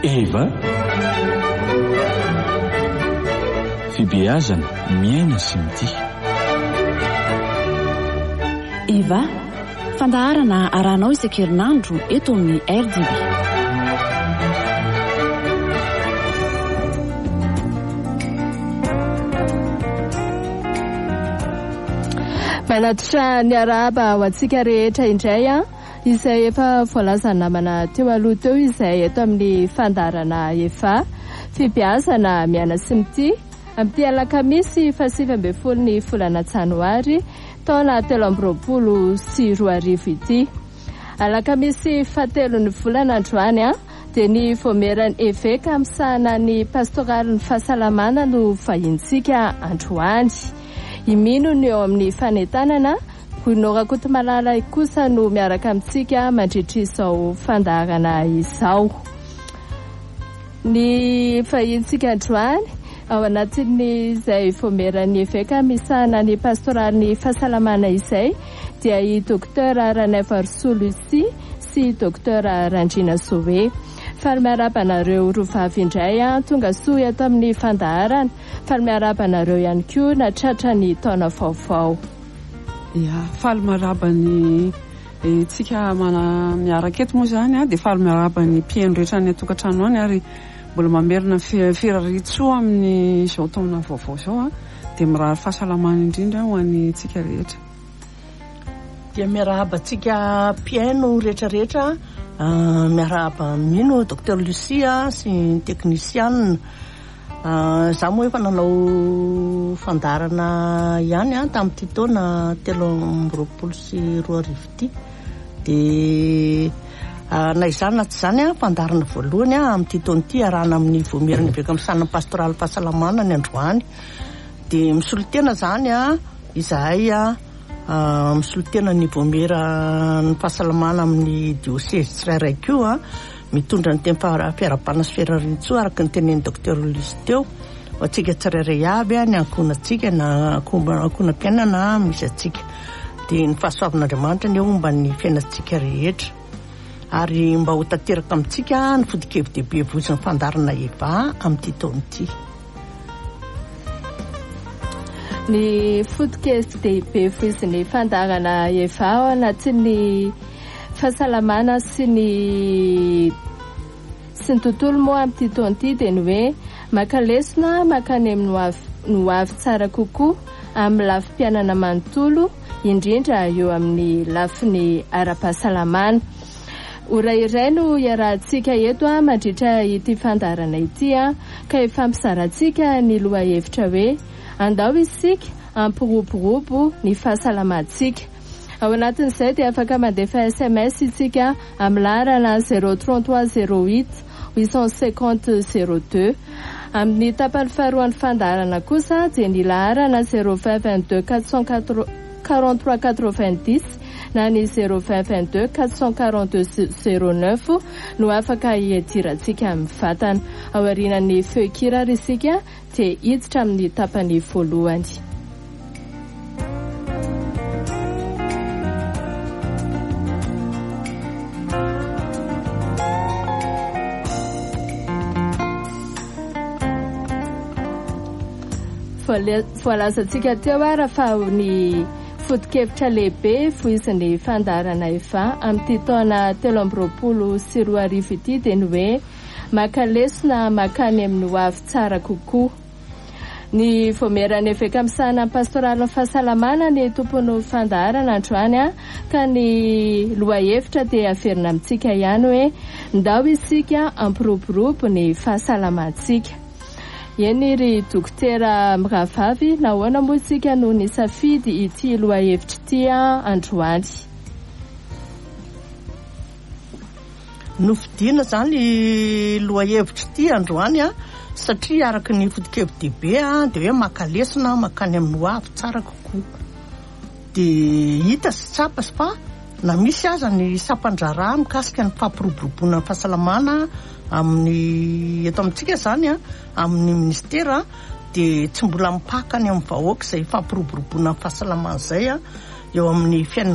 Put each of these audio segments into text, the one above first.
Eva fibeazana miaina sy mitia. Eva fandaharana aranao isan-kerinandro eto amin'ny RDB. Manatitra ny arahaba ho antsika rehetra indray izay efa voalaza namana teo aloha teo izay eto amin'ny fandarana efa fibeazana miana sy mitia amin'ity alakamisy 7 ny volana janoary taona 2024 ity. Alakamisy 7 ny volana androany dia ny voameran'ny évêque amin'sahana ny pastoraly ny fahasalamana no vahintsika androany. Imino ny eo amin'ny fanentanana Gunora Kotomalala kosa no miaraka amintsika mandritra izao fandaharana izao. Ny vahintsika androany ao anatin'ny izay voameran'ny évêque misahana ny pastoraly ny fahasalamana izay dia i Dr Ranevaro Lucie sy Dr Randrina Zoe. Faly miarabanareo rovavy indray tonga soa eto amin'ny fandaharana, faly miarabanareo ihany koa natratra ny taona vaovao. Faly miarabany tsika miaraka eto moa zany dia faly miarabany mpiaino rehetra ny atokantrano any ary mbola mamerina firaritsoa amin'ny izao taona vaovao izao dia mirary fahasalamana indrindra ho an'ny tsika rehetra. Dia miarabantsika mpiaino rehetrarehetra miaraba mino Dr Lucia sy teknisianina. Za moa efa nanao fandarana ihany tamin'ity taona 2024 ity dia na izany na tsy izany fandarana voalohany amin'ity taona ity arahana amin'ny voamerana évêque amin'sana pastoraly fahasalamana ny androany dia misolo tena zany izahay misolo tena ny voamerana fahasalamana amin'ny diocèse tsirairay koa mitondra ny teny fiarabana sy firaritsoa araka ny tenen'ny Dr Lucie teo ho atsika tsirairay avy ny ankonatsika na ankona-piainana misy atsika dia ny fahasoavan'Andriamanitra ny eo mba ny fiainantsika rehetra ary mba ho tanteraka amintsika ny fodikevy-dehibe voziny fandarana eva amin'ity taona ity. Ny fodikevy-dehibe voziny fandarana eva ao anatin'ny fahasalamana sy ny tontolo moa amin'ity taona ity dia ny hoe makalesona makany amin'ny no avy tsara kokoa amin'ny lafim-piainana manontolo indrindra eo amin'ny lafiny ara-pahasalamana. Ora iray no iarahantsika eto mandritra ity fandarana ity ka ifampizarantsika ny loha hevitra hoe andao isika ampiroborobo ny fahasalamantsika. Ao anatin'izay dia afaka mandefa SMS isika amin'ny laharana 033 08 850 02. Amin'ny tapany faharoan'ny fandarana kosa dia ny laharana 022 443 90 na ny 022 442 09 no afaka hiadirantsika amin'ny vatana. Ao aorian'ny feokirary isika dia hiditra amin'ny tapany voalohany. Voalazantsika teo rafa ny fodikevitra lehibe voizin'ny fandarana eva amin'ity taona 2024 ity dia ny hoe makalesona makany amin'ny ho avy tsara kokoa. Ny voameran'ny évêque amin'sahana pastoraly fahasalamana ny tompon'ny fandarana androany ka ny loha hevitra dia averina amintsika ihany hoe ndao isika ampiroborobo ny fahasalamantsika. Eny ry dokotera Miravavy nahoana moa isika no nisafidy ity loha hevitra ity androany? Nofidiana zany loha hevitra ity androany satria araka ny fodikevy-dehibe dia hoe makalesona makany amin'ny ho avy tsara kokoa. Dia hita sy tsapa fa na misy aza ny sampandrara mikasika ny fampiroboroboana ny fahasalamana amin'ny eto amintsika zany amin'ny ministera dia tsy mbola mipakany amin'ny vahoaka izay fampiroboroboana ny fahasalamana izay eo amin'ny fiainana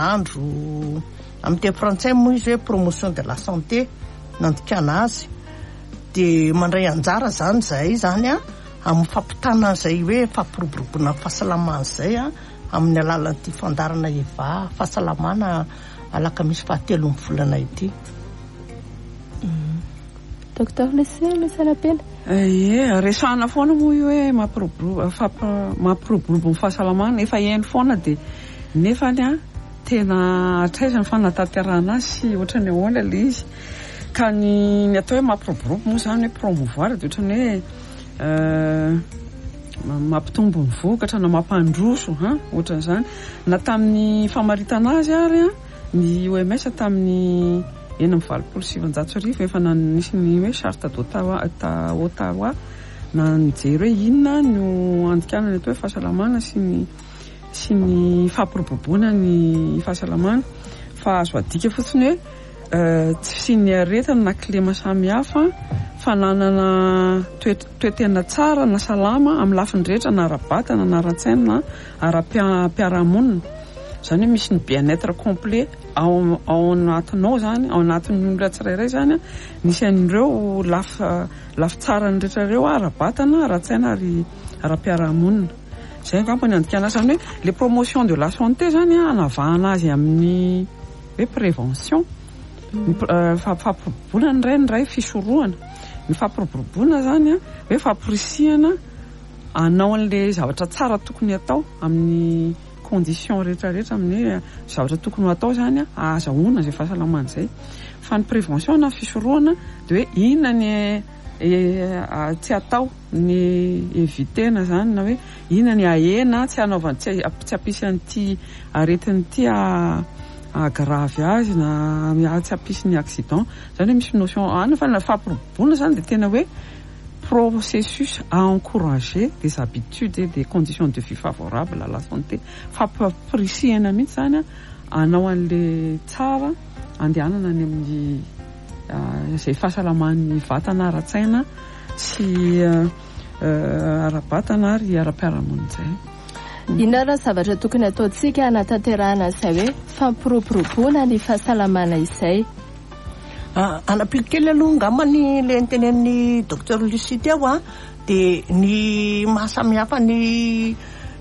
andavanandro. Amin'ny teny frantsay moa izy hoe promotion de la santé nandikana azy dia mandray anjara zany zay zany amin'ny fampitana zay hoe fampiroboroboana fahasalamana zay amin'ny alalan'ity fandarana Eva fahasalamana alakamisy 13 volana ity. Docteur Lesana-pena resana foana moa io hoe mampiroborobo ny fahasalamana efa hainy foana dia nefany tena atraizany fanatanterahana azy sy ohatrany ahoana ilay izy ka ny atao hoe mampiroborobo moa zany hoe promouvoir dia ohatrany hoe mampitombo ny vokatra na mampandroso ohatran'izany na tamin'ny famaritana azy ary ny OMS tamin'ny 1927 efa nanisy ny hoe charte d'Ottawa na nijery hoe inona no andikanana atao hoe fahasalamana sy ny fampiroboroboana ny fahasalamana fa azo adika fotsiny hoe tsy sy ny aretina na kilema samihafa fa nanana toetena tsara na salama amin'ny lafiny rehetra na ara-batana na ara-tsaina na ara-piarahamonina zany hoe misy ny bien-être complet ao anatinao zany ao anatin'ny olona tsirairay zany nisy an'ireo lafy tsara ny rehetra ireo ara-batana ara-tsaina ary ara-piarahamonina zay angamba ny andikana zany hoe les promotions de la santé zany anavahana azy amin'ny hoe prévention fampiroboroboana ny ray fisorohana ny fampiroboroboana zany hoe fampirisihana anao an'le zavatra tsara tokony atao amin'ny condition rehetrarehetra amin'ny zavatra tokony atao zany azahoana zay fahasalamana zay fa ny prévention na fisorohana dia hoe inona ny tsy atao ny evitena zany na hoe inona ny ahena tsy anaovana tsy ampisy an'ity aretin'ity agravy azy na tsy ampisy ny accident zany hoe misy notion fa na fampiroboroboana zany dia tena hoe processus à encourager des habitudes et des conditions de vie favorables à la santé fampirisihana mihitsy zany anao an'le tsara andehanana any amin'ny izay fahasalaman'ny vatana ara-tsaina sy ara-batana ary ara-piarahamonina zay. Inona raha zavatra tokony ataontsika anatanterahana izay hoe fampiroboroboana ny fahasalamana izay? Anapiky kely aloha ngamany le ntenenin'ny docteur Lucie teo dia ny mahasamihafa ny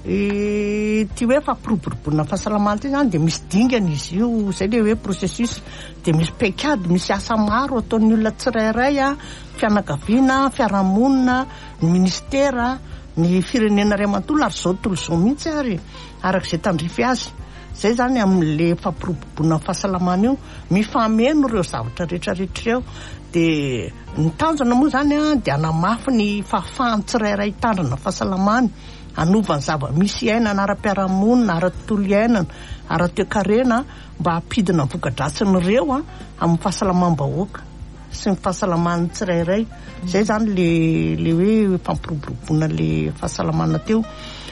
ty hoe fampiroboroboana fahasalamana ty zany dia misy dingana izy io zay le hoe processus dia misy paikady misy asa maro ataon'ny olona tsirairay fianakaviana fiarahamonina ny ministera ny firenena ray amanontolo ary zao tontolo izao mihitsy ary arak'izay tandrify azy zay zany amin'le fampiroboroboana fahasalamana io mifameno ireo zavatra rehetrarehetra ireo dia ny tanjona moa zany dia anamafy ny fahafahany tsirairay tandrina fahasalamana anovany zava-misy iainana ara-piarahamonina ara-tontolo iainana ara-toekarena mba hampidina voka-dratsiny ireo amin'ny fahasalamam-bahoaka sy ny fahasalamany tsirairay zay zany le hoe fampiroboroboana le fahasalamana teo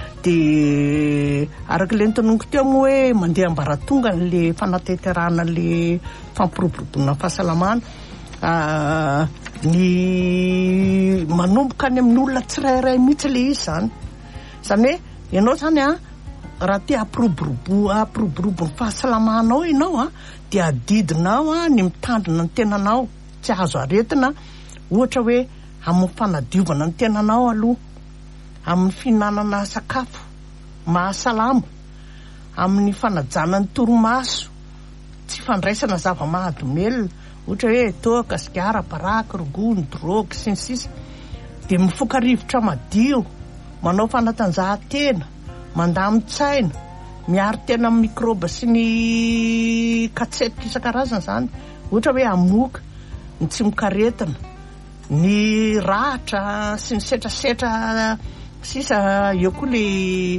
dia araka le nitononiko teo moa hoe mandeha ambaratonga le fanatanterahana le fampiroboroboana fahasalamana ny manomboka any amin'ny olona tsirairay mihitsy le izy zany hoe ianao zany raha tia hampiroborobo ny fahasalamanao ianao dia adidinao ny mitandrina ny tenanao tsy azo aretina ohatra hoe amin'ny fanadiovana ny tenanao aloha amin'ny fihinanana sakafo mahasalama amin'ny fanajana ny torimaso tsy fandraisana zava-mahadomelona ohatra hoe toaka sigara baraka rogony drogy sy ny sisa dia mifoka rivotra madio manao fanatanjahantena mandamy-tsaina miaro tena amin'ny microbe sy ny katsetika isan-karazana zany ohatra hoe amoka ny tsy mikaretina ny rahatra sy ny setrasetra sisa eo koa le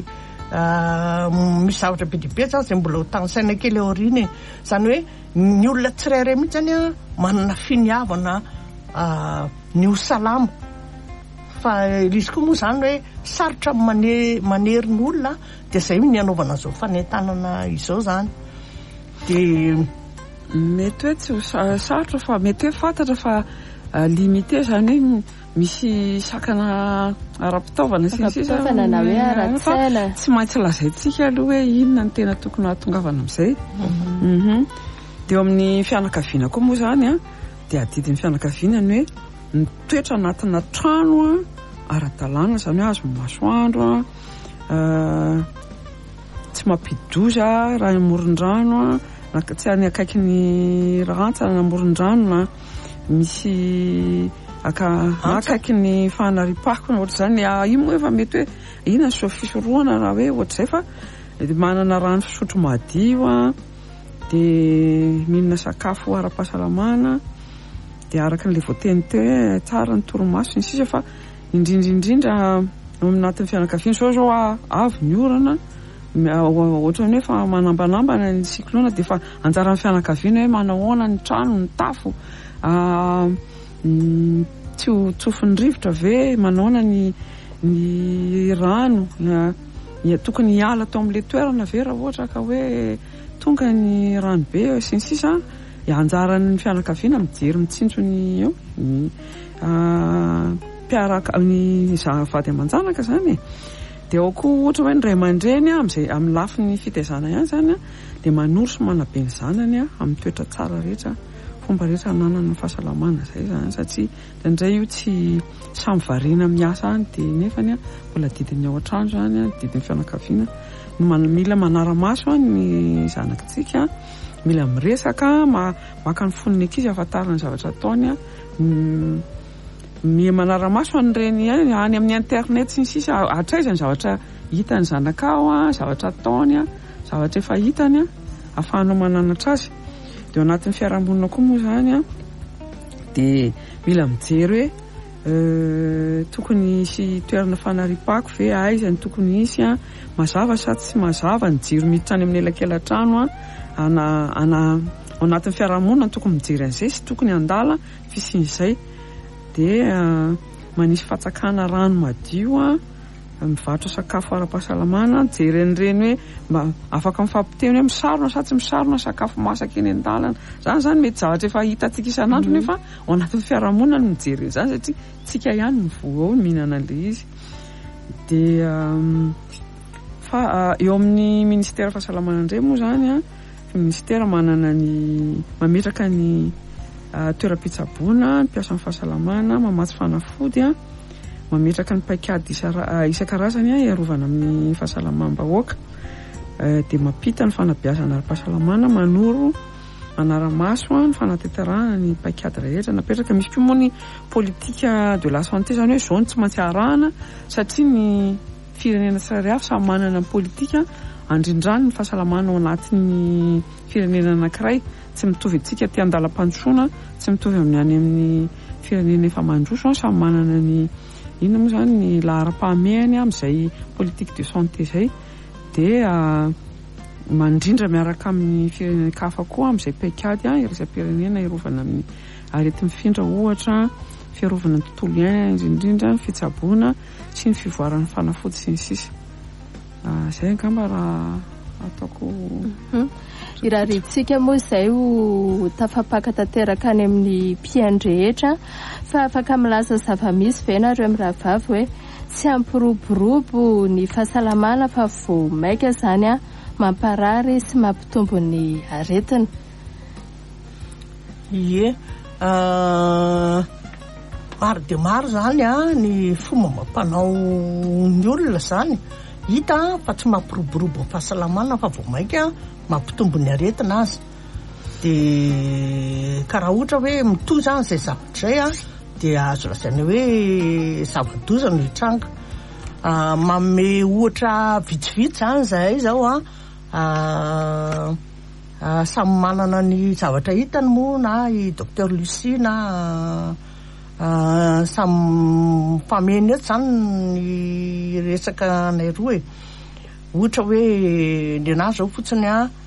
misy zavatra be dibe zany zay mbola ho tagnisaina kely aoriana zany hoe ny olona tsirairay mihitsy zany manana finiavana ny ho salama fa izy koa moa zany hoe sarotra manery ny olona dia zay ny anaovana zao fanentanana izao zany dia mety hoe tsy sarotra fa mety hoe fantatra fa limité zany hoe misy sakana ara-pitaovana fitaovana na hoe ara-tsaina tsy maintsy lazaintsika aloha hoe inona ny tena tokony hatongavana amin'izay dia amin'ny fianakaviana koa moa zany dia adidin'ny fianakaviana ny hoe ny toetra anatina trano ara-dalàna zany hoe azo masoandro tsy mampidoza raha amoron-drano tsy any akaiky ny rantsa na amoron-drano na misy akaiky ny fanaripahako ohatra zany io moa efa mety hoe ina so fisoroana raha hoe ohatr'izay fa manana rano fisotro madio dia mihinana sakafo ara-pahasalamana dia araka n'ilay voateny teo hoe tsara ny torimaso ny sisa fa indrindra anatin'ny fianakaviana zao avy ny orana ohatra ny hoe fa manambanambana ny siklona dia fa anjaran'ny fianakaviana hoe manahoana ny trano ny tafo tsy ho tsofin'ny rivotra ve manahoana ny rano tokony hiala tao amin'ilay toerana ve raha ohatra ka hoe tonga ny rano be sy ny sisa anjaran'ny fianakaviana mijery mitsinjony eo mpiaraka ny vady aman-janaka zany dia ao koa ohatra hoe ny ray aman-dreny amin'izay amin'ny lafin'ny fitaizana ihany zany dia manoro sy manabe ny zanany amin'ny toetra tsara rehetra fomba rehetra nanana ny fahasalamana zay zany satria indray io tsy samy variana miasa any dia nefany mbola didiny ao an-trano zany didiny fianakaviana mila manara-maso ny zanakitsika mila miresaka maka ny foniny ankizy ahafantarana ny zavatra ataony manara-maso an'ireny any amin'ny internet sy ny sisa hatraizany zavatra hitany zanakao zavatra ataony zavatra efa hitany ahafahanao mananatra azy dia anatin'ny fiarahamonina koa moa zany dia mila mijery hoe tokony isy toerana fanaripahako ve aizany tokony isy mazava sa tsy mazava ny jiro miditra any amin'ny elakelan-trano ao anatin'ny fiarahamonina tokony mijery an'izay sy tokony andala fisin'izay dia manisy fatsakana rano madio mivarotra sakafo ara-pahasalamana jery an'ireny hoe mba afaka mifampiteny hoe misarona sa tsy misarona sakafo masaka eny an-dalana zany mety zavatra efa hitantsika isan'andro nefa ao anatin'ny fiarahamonina no mijery zany satria tsika ihany mivoa ao mihinana an'ilay izy dia eo amin'ny ministera fahasalamana indray moa zany ministera manana ny mametraka ny toeram-pitsaboana mpiasa amin'ny fahasalamana mamatsy fanafody mametraka ny paikady isan-karazany iarovana amin'ny fahasalamam-bahoaka dia mampita ny fanabeazana ara-pahasalamana manoro manara-maso ny fanateterahana ny paikady rehetra napetraka misy koa moa ny politika de la santé zany hoe zao ny tsy maintsy arahana satria ny firenena tsirairay avy samy manana ny politika andrindrany ny fahasalamana ao anatin'ny firenena anankiray tsy mitovy antsika ty andalam-pandrosoana tsy mitovy amin'ny any amin'ny firenena efa mandroso samy manana ny inona moa zany ny lahara-pahamehany amin'izay politique de santé zay dia mandrindra miaraka amin'ny firenena kafa koa amin'izay paikady irasam-pirenena irovana amin'ny arety mifindra ohatra fiarovana ny tontolo iaina indrindra ny fitsaboana sy ny fivoaran'ny fanafody sy ny sisa zay angamba raha ataoko iraharintsika moa izay ho tafapaka tanteraka any amin'ny mpiainy rehetra fa afaka milaza zava-misy ve nareo amin'ny rahavavy hoe tsy ampiroborobo ny fahasalamana fa vo maika zany mamparary sy mampitombo ny aretina ie maro dia maro zany ny fomba mampanao ny olona zany hita fa tsy mampiroborobo ny fahasalamana fa vo maika mampitombo ny aretina azy dia karaha ohatra hoe mitohy zany izay zavatra zay dia azo lazaina hoe zava-doza no hitranga manome ohatra vitsivitsy zany zay zao samy manana ny zavatra hitany moa na i docteur Lucie na samy fameny eto zany ny resaka nay roa ohatra hoe ny anazy zao fotsiny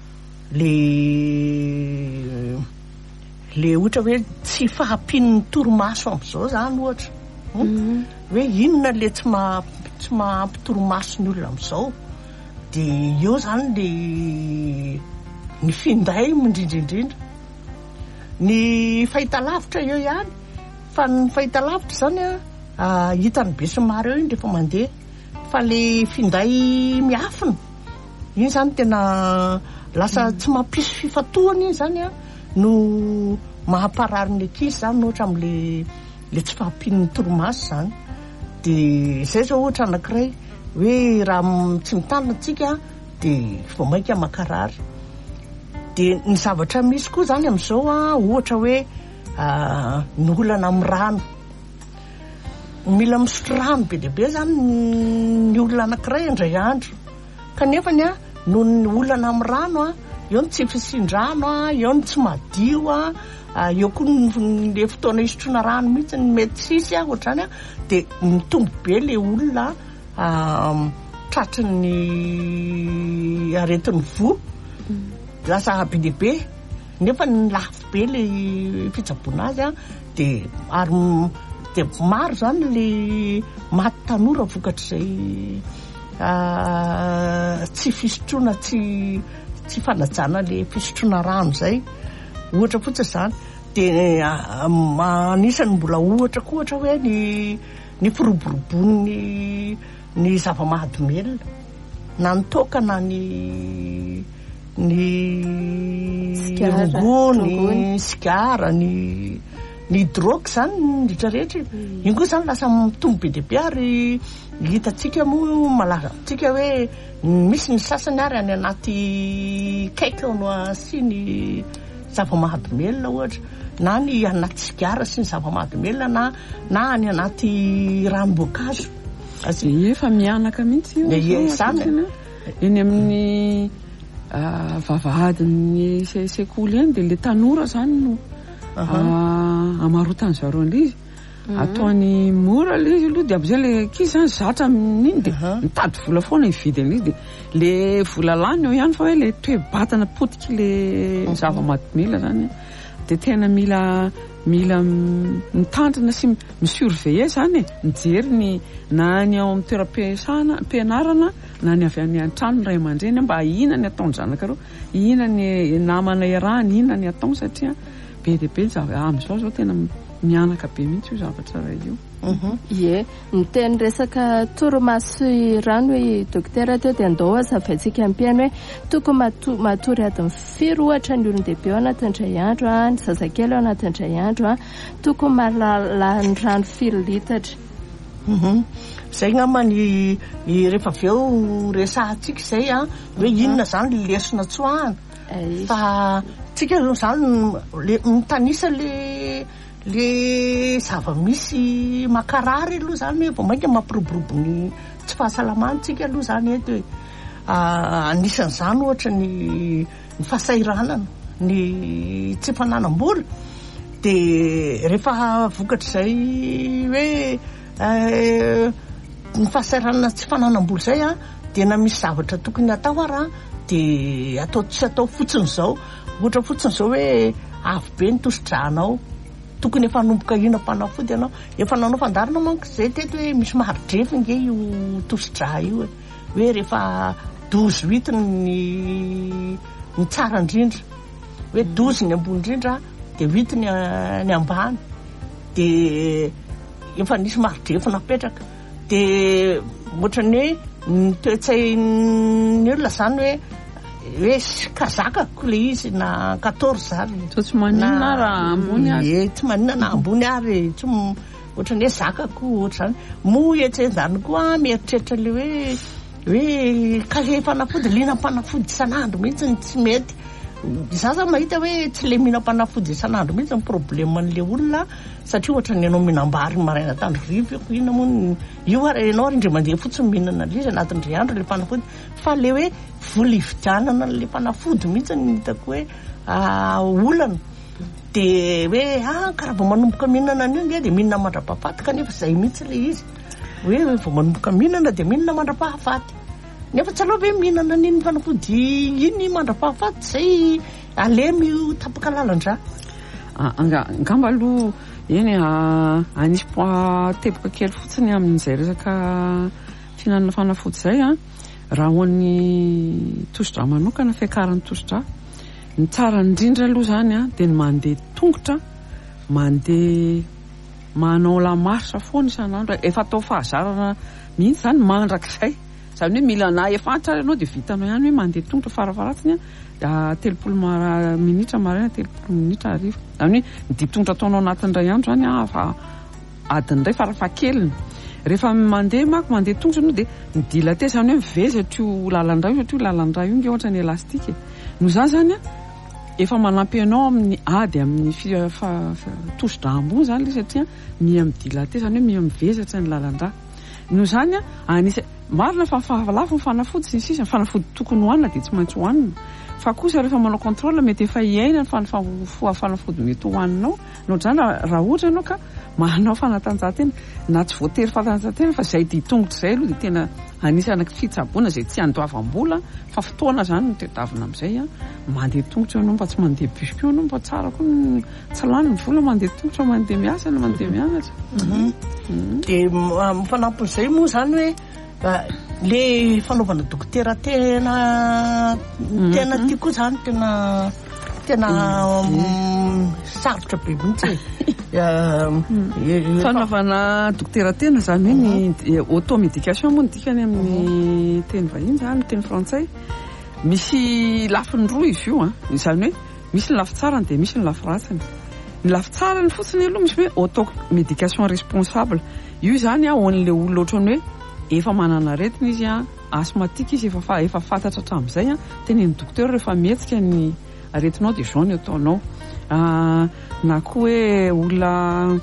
le ohatra hoe tsy fahampian'ny torimaso amin'izao zany ohatra hoe inona le tsy mampitoromaso ny olona amin'izao dia eo zany le ny finday indrindraindrindra ny fahitalavitra eo ihany fa ny fahitalavitra zany hitany be sy maro eo iny rehefa mandeha fa le finday miafina iny zany tena lasa tsy mampisy fifatohana iny zany no mahamparary ny ankizy zany ohatra amin'le le tsy fahampian'ny toromaso zany. De zay zao ohatra anankiray hoe raha tsy mitandrina antsika de vao mainka makarary. De ny zavatra misy koa zany amin'izao ohatra hoe ny olana amin'ny rano, mila misotro rano be deaibe zany ny olona anankiray indray andro, kanefany noho ny olana amin'ny rano eo ny tsy fisin-drano eo ny tsy madio eo koa le fotoana isotroana rano mihitsy ny mety sisy ohatrany de mitombo be le olona tratry ny aretin'ny vo, lasa be deaibe nefa ny lafo be le fitsaboana azy de ary de maro zany le maty tanora vokatr'izay tsy fisotroana tsy fanajana le fisotroana rano zay, ohatra fotsiny zany. De anisany mbola ohatra koa ohatra hoe ny firoborobon'ny ny zava-mahadomelona na ny toka na ny rongony, sigara, ny drogue zany rehetrarehetra iny koa zany lasa mitombo be deaibe ary hitatsika moa malaza tsika hoe misy ny sasany ary any anaty cake no sy ny zava-mahadomelona ohatra, na ny anaty sigara sy ny zava-mahadomelona na any anaty ranom-boankazo. Efa mianaka mihitsy io zany eny amin'ny vavahadin'ny sekoly eny de le tanora zany no amarotany zareo an'izy ataony mora le izy aloha de am'izay le kizy zany zatra amin'iny de mitady vola foana ividy an'izy de le vola lany eo ihany fa hoe le toe-batana potiky le zava-mahadomelona zany de tena mila mitandrina sy misurveiller zany mijery na ny ao amin'ny toeram-pianarana na ny avy any an-trano ny ray aman-dreny mba ina ny ataony zanakareo, ina ny namana iarahany, ina ny ataony satria be deaibe am'izao zao tena mianaka be mihitsy io zavatra ray io. Ie, ny teny resaka torimaso rano hoe dokotera teo de andao azavaintsika ampiany hoe tokony matory adiny firy ohatra ny olon-dehibe ao anatin'indray andro ny zazakely ao anatin'indray andro tokony mahalala ny rano firy litatra. Zay ngamba ny rehefa avy eo resahantsika zay hoe inona zany lesona tsoahana fa tsika zany mitanisa le zava-misy makarary aloha zany hoe vao mainka mampiroborobo ny tsy fahasalamantsika aloha zany eto hoe anisan'izany ohatra ny fahasairanana, ny tsy fananam-bola. De rehefa vokatr'izay hoe ny fahasairanana tsy fananam-bola zay de na misy zavatra tokony atao ary de tsy atao fotsiny zao, ohatra fotsiny zao hoe avy be ny tosidranao, tokony efa nomboka hinam-panafody ianao, efa nanao fandarina manko zay teto hoe misy maharidrefy nge io tosidra io hoe rehefa 12 ny tsara indrindra, hoe 12 ny ambony indrindra de 8 ny ambany, de efa nisy maharidrefy napetraka. De ohatrany hoe ny toe-tsain'ny olona zany hoe kazakako le izy na 14 ary tsy maninona raha ambony ary tsy maninona na ambony ary tsy ohatrany hoe zakako ohatra zany mo etsenzany koa mieritreritra le hoe kahe fanafody linam-panafody isan'andro mihitsy tsy mety. Zaza mahita hoe tsy le minam-panafody isan'andro mihitsy ny probleman'le olona satria ohatra ny anao mihinam-bary maraina tandrorivo eko ina moa io ary ianao ary indray mandeha fotsiny mihinana le izy anatin'ndray andro le fanafody fa le hoe vola ividianana le fanafody mihitsy ny hitako hoe olana de hoe karaha vao manomboka mihinana an'io nge de mihinana mandra-pahafaty kanefa zay mihitsy le izy hoe vao manomboka mihinana de mihinana mandra-pahafaty nefa tsy aloha hoe mihinana niny fanafody iny mandra-pahafaty zay alemy io tapaka lalan-dra angamba aloha eny anisy teboka kely fotsiny amin'izay resaka fihinanana fanafody zay raha hoan'ny tosidra manokana fiakaran'ny tosidra ny tsara indrindra aloha zany de ny mandeha tongotra, mandeha manao lamarsa foana isan'andro, efa atao fahazarana mihitsy zany mandrakizay zany hoe mila na efa tsara ianao de vitanao ihany hoe mandeha tongotra farafaratsiny 30 minitra maraina 30 minitra hariva, zany hoe ny ditongotra ataonao anatin'ndray andro zany fa adiny ray farafahakeliny. Rehefa mandeha tongotra no dia ny dilaté zany hoe mivezatra io lalandray satria lalandray io nge ohatra ny elastika no zany zany efa manampy anao amin'ny ady amin'ny tosodra ambony zany le satria miha midilaté zany hoe miha mivezatra ny lalandra no zany marina fa lafo ny fanafody sy ny sisa ny fanafody tokony hohanina dia tsy maintsy hohanina fa kosa rehefa manao contrôle mety efa iaina ny fanafody mety hohaninao no zany raha ohatra ianao ka manao fanatanjahantena na tsy voatery fanatanjahantena fa zay dia tongotra zay aloha dia tena anisana fitsaboana zay tsy andoavam-bola fa fotoana zany no tedavina amin'izay mandeha tongotra ianao mba tsy mandeha busco ianao mba tsara koa tsy lany ny vola mandeha tongotra mandeha miasa na mandeha mianatra dia mifanampon'izay moa zany hoe le fanaovana dokotera tena tiako zany tena sarotra be mihitsy fanaovana dokotera tena zany hoe ny automédication moa nodikany amin'ny teny vahiny zany teny frantsay misy lafiny roa izy io zany hoe misy ny lafy tsarany dia misy ny lafy ratsiny. Ny lafy tsarany fotsiny aloha misy hoe automédication responsable io zany hoan'le olona ohatrany hoe efa manana aretina izy asthmatique izy efa fantatra hatramin'izay tenen'ny dokotera rehefa mihetsika ny aretinao dia zao ny ataonao na koa hoe olona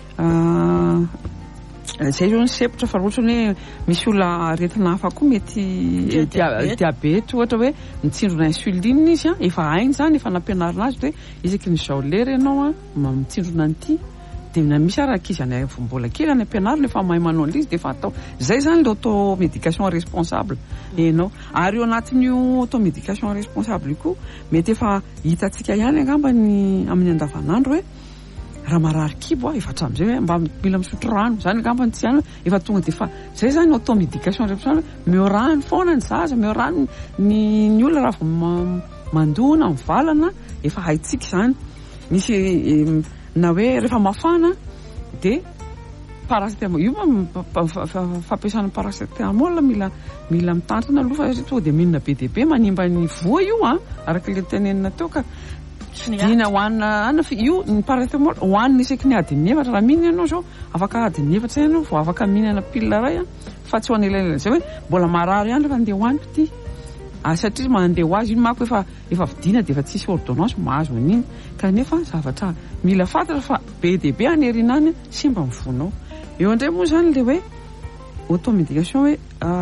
zay zao ny sepotra fa ohatra hoe misy olona aretina hafa koa mety diabety ohatra hoe mitsindrona insuline izy efa hainy zany efa nampianarina azy hoe isaky ny zao lera ianao mitsindrona an'ity dia na misy arakizy any mbola kely any ampianarina efa mahay manao an'izy dia efa atao zay zany le automédication responsable enao ary eo anatin'io automédication responsable io koa mety efa hitantsika ihany angamba amin'ny andavanandro hoe raha marary kibo efa hatramin'izay hoe mba mila misotro rano zany angamba tsy ihany efa tonga dia efa zay zany automédication responsable meo rano foana ny zaza meo rano ny olona raha vao mandona mivalana efa haitsika zany misy na hoe rehefa mafana dia paracetamol io fampiasana paracetamol mila mitantana aloha fa tonga dia minina be dia be manimba ny voa io araka le tenenina teo ka dina hohanina io ny paracetamol hohanina isaky ny adiny efatra raha mihinana ianao zao afaka adiny efatra ianao vao afaka mihinana pile ray fa tsy ho an'ilay zay hoe mbola marary ihany rehefa andeha hohaniko ity satria mandeha ho azy io mako efa vidina dia efa tsisy ordonnance mahazo an'iny kanefa zavatra mila fantatra fa be dia be aneriana any sy mba mivonao eo indray moa zany le hoe automédication hoe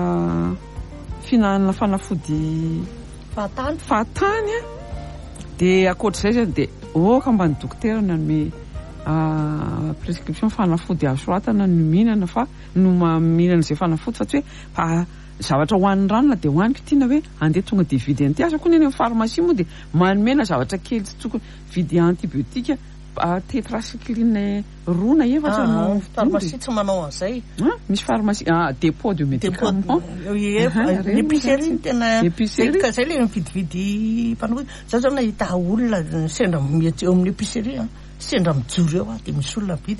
finanana fanafody fahatany dia akoatr'izay zany dia ka mba ny dokotera nanome prescription fanafody azo soratana no mihinana fa no mihinana izay fanafody fa tsy hoe zavatra hohan'ny ranona dia hohaniko tiana hoe andeha tonga dia vidy an'ity asa koa ny any amin'ny pharmacie moa dia manomena zavatra kely tsy tokony vidy antibiotika tetracycline roa na efatra no pharmacie tsy manao an'izay misy pharmacie dépôt de médicament épicerie tena ka zay le mividividy mpanafody zao zao nahita olona sendra mety eo amin'ny épicerie sendra mijoro eo dia misy olona mividy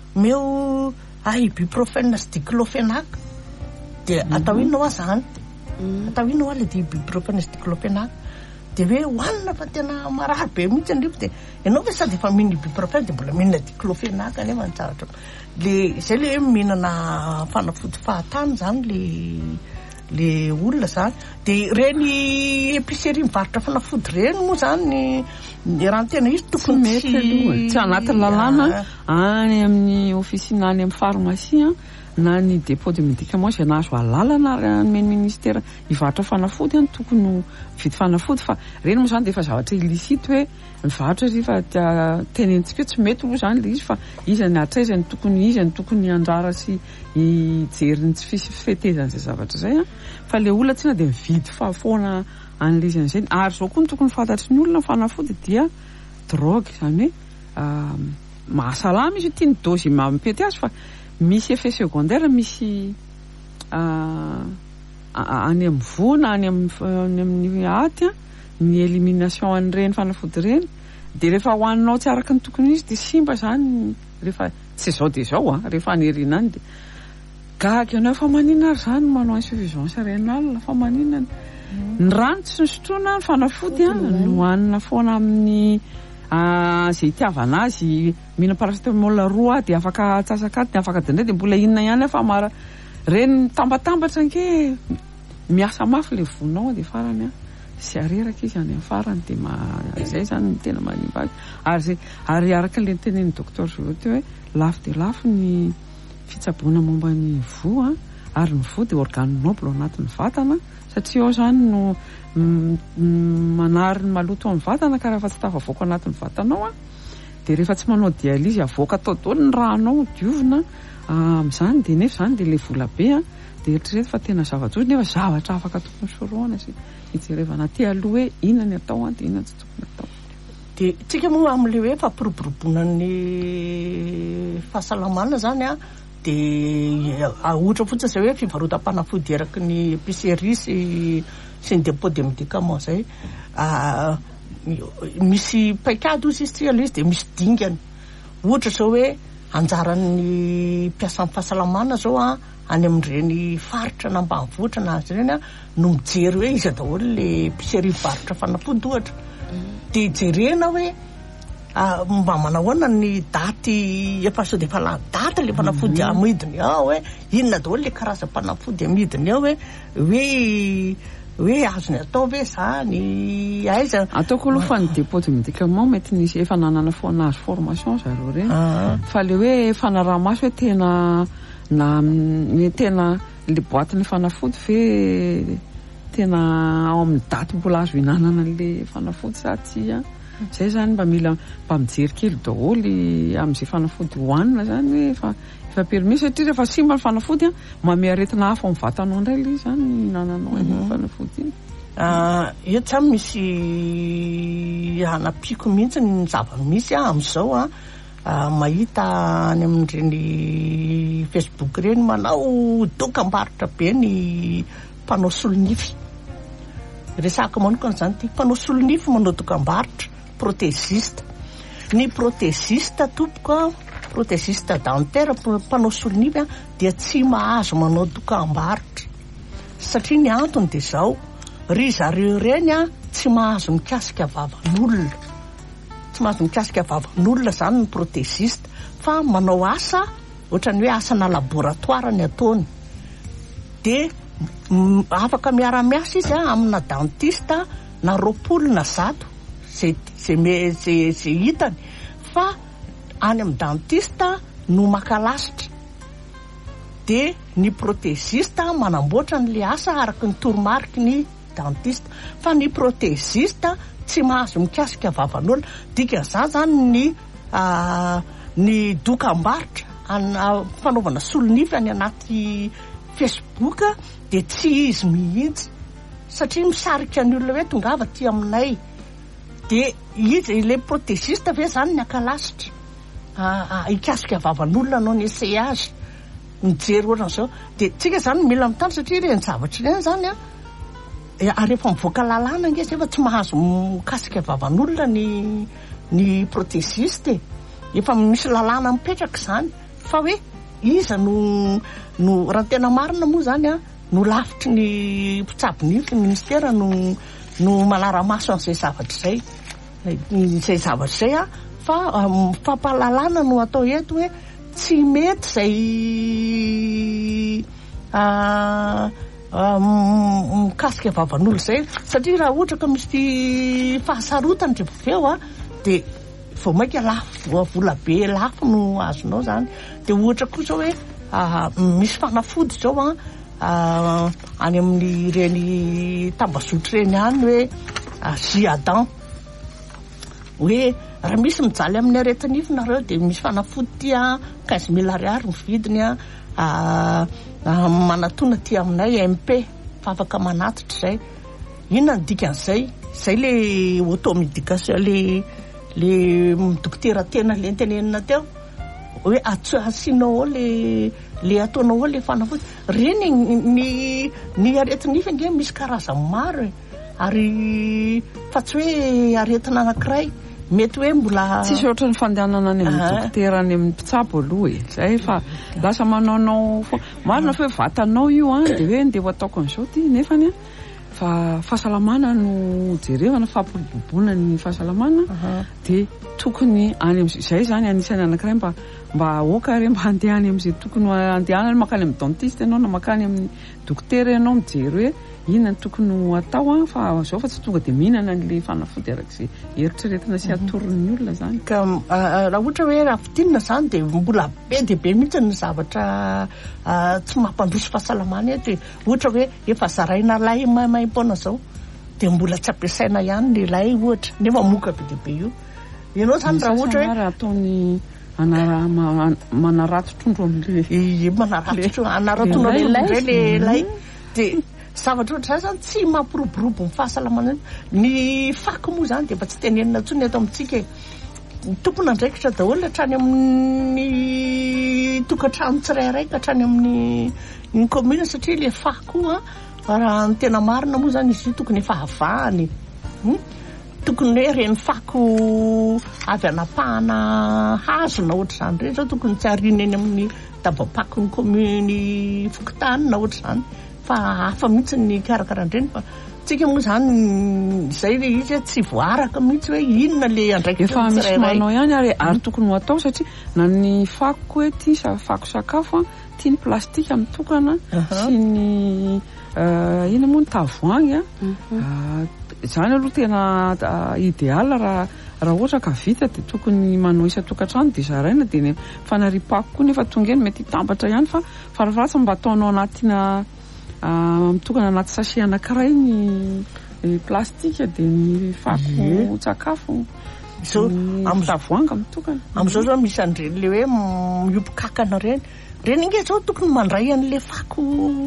meo ibuprofène sy diclofenac dia atao inao zany atao inao le ibuprofène sy diclofenac dia hoe hohanina fa tena marary be mihitsy andrivo dia ianao hoe sady efa mihinana ibuprofène dia mbola mihinana diclofenac anefa ny tsaratra le zay le mihinana fanafody fahatany zany le olona zany dia reny épicerie mivarotra fanafody reny moa zany ny raha tena izy tokony mety tsy anaty lalàna any amin'ny ofisina any amin'ny pharmacie na ny dépôt de médicament zay nahazo alalana ny ministère hivarotra fanafody tokony vidy fanafody fa reny moa zany dia efa zavatra illicite hoe mivarotra rehefa tenentsika tsy mety moa zany le izy fa izany atraizany tokony andrara sy hijeriny tsy fetezan'izay zavatra zay fa le olona tsy na dia mividy fahafoana an'le izy an'izay ary zao koa ny tokony fantatry ny olona fanafody dia drogue zany hoe mahasalama izy tia ny dosy mampety azy fa misy effet secondaire misy any amin'ny vona any amin'ny aty ny élimination an'ireny fanafody ireny dia rehefa hohaninao tsy araka ny tokony izy dia simba zany rehefa tsy zao dia zao rehefa aneriana any dia gaga ianao fa maninona ary zany manao insuffisance rénale fa maninona ny rano tsy ny sotroina ny fanafody no hohanina foana amin'ny zay itiavana azy mihina paracetamol roa dia afaka atsasaka dia afaka dendray dia mbola inona ihany fa mara reny tambatambatra anke miasa mafy le vonao dia farany sy areraka izy any amin'ny farany dia zay zany ny tena manimba ary araka le tenen'ny docteur Zolo teo hoe lafo dia lafo ny fitsaboana momba ny vo ary ny vo dia organe noble ao anatin'ny vatana satria ao zany no manary ny maloto amin'ny vatana ka rehefa tsy tafavoaka anatin'ny vatanao dia rehefa tsy manao dialyse avoaka atao daholo ny ranao diovina amin'izany dia nefa zany dia le vola be dia eritrereto fa tena zava-doza nefa zavatra afaka tokony soroana sy hijerevana aty aloha hoe inona ny atao dia inona tsy tokony atao. Dia tsika moa amin'le hoe fampiroboroboana ny fahasalamana zany dia ohatra fotsiny izay hoe fivarotam-panafody eraky ny épicerie sy ny dépôt de médicament zay misy paikady ozy izy tsy izy dia misy dingany ohatra zao hoe anjaran'ny mpiasan'ny fahasalamana zao any amin'ireny faritra na ambanivohitra na azy ireny no mijery hoe iza daholo le épicerie varotra fanafody ohatra dia jerena hoe mba manahoana ny daty efa sao dia efa lany data le fanafody amidiny ao hoe inona daholo le karazam-panafody amidiny ao hoe azony atao ve zany aiza ataoko aloha fa ny dépôt de médicament mety nisy efa nanana foana azy formation zareo reny fa le hoe fanaraha-maso hoe tena tena le boaty-ny fanafody ve tena ao amin'ny daty mbola azo hinanana le fanafody sa tsia zay zany mba mila mba mijery kely daholy amin'izay fanafody hohanina zany hoe efa permis satria rehefa simba ny fanafody mame aretina hafa amin'ny vatanao indray le zany hinananao ny fanafody iny eto zany misy anapiko mihitsy ny zava-misy amin'izao mahita any amin'ireny Facebook reny manao dokam-barotra be ny mpanao solonify resaka manokana zany ty mpanao solonify manao dokam-barotra protésiste ny protésiste tompoko protésiste dentaire mpanao solonify dia tsy mahazo manao dokam-barotra satria ny antony dia zao ry zareo reny tsy mahazo mikasika vavan'olona tsy mahazo mikasika vavan'olona zany ny protésiste fa manao asa ohatrany hoe asana laboratoire ny ataony dia afaka miara-miasa izy amina dentiste na roapolo na zato zay hitany fa any amin'ny dentiste no makalasitra dia ny protésiste manamboatra n'le asa araka ny toromarika ny dentiste fa ny protésiste tsy mahazo mikasika vavan'olona dikan'izany zany ny dokam-barotra fanaovana solonify any anaty Facebook dia tsy izy mihitsy satria misarika ny olona hoe tongava ty aminay dia izy le protésiste ve zany ny akalasitra hikasika vavan'olona anao ny essayage mijery ohatran'izao dia tsika zany mila mitany satria ireny zavatra ireny zany ary efa mivoaka lalàna nge efa tsy mahazo mikasika vavan'olona ny protésiste efa misy lalàna mipetraka zany fa hoe iza no raha tena marina moa zany no lafitry ny mpitsabo-nify ny ministera no manara-maso an'izay zavatra zay fa fampahalalàna no atao eto hoe tsy mety zay mikasika vavan'olo zay satria raha ohatra ka misy fahasarotany dreveo dia vao maika lafo vola be lafo no azonao zany dia ohatra kosa hoe misy fanafody zao any amin'ny reny tambazotry reny any hoe Ziadan hoe raha misy mijaly amin'ny aretinify nareo dia misy fanafody ty 15,000 ariary ny vidiny manatona ty aminay MP fa afaka manatitra zay inona ny dikan'izay zay le automédication le dokotera tena le tenenina teo hoe asinao le ataonao le fanafody reny ny aretinify nge misy karazany maro ary fa tsy hoe aretina anankiray mety hoe mbola tsisy ohatra ny fandehanana any amin'ny dokotera any amin'ny mpitsabo aloha zay fa lasa manaonao marina fa hoe vatanao io dia hoe ndeha ho ataoko an'izao ty nefany fa fahasalamana no jerevana fampirobobona ny fahasalamana dia tokony any am'izay zany anisany anankiray mba aoka re mba handehany am'izay tokony andehanany makany amin'ny dentiste ianao na makany amin'ny dokotera ianao mijery hoe inona ny tokony atao fa zao fa tsy tonga dia mihinana an'le fanafody arak'izay eritreretina sy atoron'ny olona zany ka raha ohatra hoe rahafitinina zany dia mbola be dia be mihitsy ny zavatra tsy mampandroso fahasalamana dia ohatra hoe efa zaraina lay maimaimpona zao dia mbola tsy ampiasaina ihany le lay ohatra nefa moka be dia be io ianao zany raha ohatra hoe ataony manarato trondro amin'le manarato anaratona indray le lay dia zavatra ohatra zany tsy mampiroborobo ny fahasalamana ny fako moa zany dia efa tsy tenenina ntsony eto amintsika tokony andraikitra daholo hatrany amin'ny tokantrano tsirairay ka hatrany amin'ny commune satria le fako raha ny tena marina moa zany izy io tokony efa havahany tokony hoe reny fako avy anapahana hazo na ohatra zany reny zao tokony tsy ariana eny amin'ny dabapako ny commune Fokotany na ohatra zany fa hafa mihitsy ny karakaran-dreny fa tsika moa zany izay le izy tsy voaraka mihitsy hoe inona le andraikitra efa misy manao ihany ary tokony ho atao satria na ny fako hoe tia fako sakafo tia ny plastika mitokana sy ny ina moa ny tavoangy zany aloha tena idéal raha ohatra ka vita dia tokony manao isa-tokantrano dia zaraina dia fanaripako koa nefa tonga eny mety hitambatra ihany fa farafaratsa mba ataonao anatina mitokana anaty sachet anankiray ny plastika dia ny fako sakafo zao amin'ny tavoanga mitokana amin'izao zao misy an'ireny le hoe miopokakana reny inge zao tokony mandray an'le fako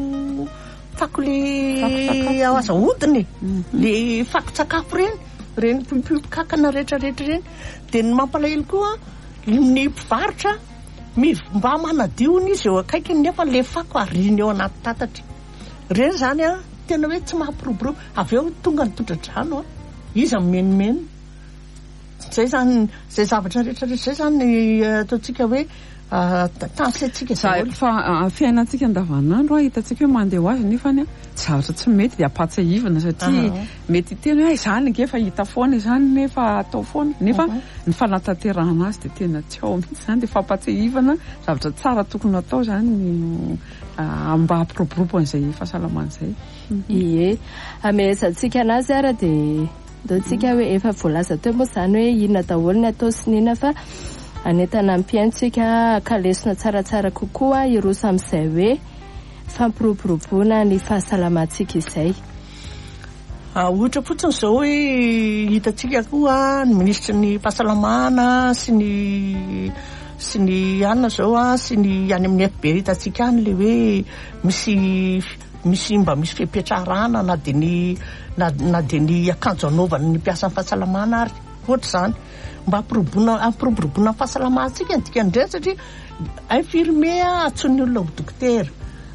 le azahodiny le fako sakafo reny piopokakana rehetrarehetra reny dia ny mampalahelo koa ny mpivarotra mba manadiony izy eo akaikiny nefa le fako ariny eo anaty tatatra reny zany tena hoe tsy mampiroborobo avy eo tonga ny todradrano izy amenimeny zay zany zay zavatra rehetrarehetra zay zany ataontsika hoe tansentsika fa fiainantsika andavanandro hitantsika hoe mandeha ho azy nefany zavatra tsy mety dia apatsahivana satria mety tena hoe izany ngefa hita foana izany nefa atao foana nefa ny fanatanterahana azy dia tena tsy ao mihitsy zany dia fampatsahivana zavatra tsara tokony atao zany mba hampiroborobo an'izay fahasalamana izay ie amezantsika anazy ara dia daontsika hoe efa voalaza teo moa zany hoe inona daholo ny atao sy nina fa anetana ampiaintsika kalesona tsaratsara kokoa iroso amin'izay hoe fampiroboroboana ny fahasalamantsika izay ohatra fotsiny zao hoe hitantsika koa ny ministra ny fahasalamana sy ny anina zao sy ny any amin'ny FB hitantsika any le hoe misy mba misy fipetrarana na dia ny akanjo anaovany ny mpiasa ny fahasalamana ary ohatra zany mba ampiroboroboana ny fahasalamantsika ndika ndreny satria infirmier atsony olona ho dokotera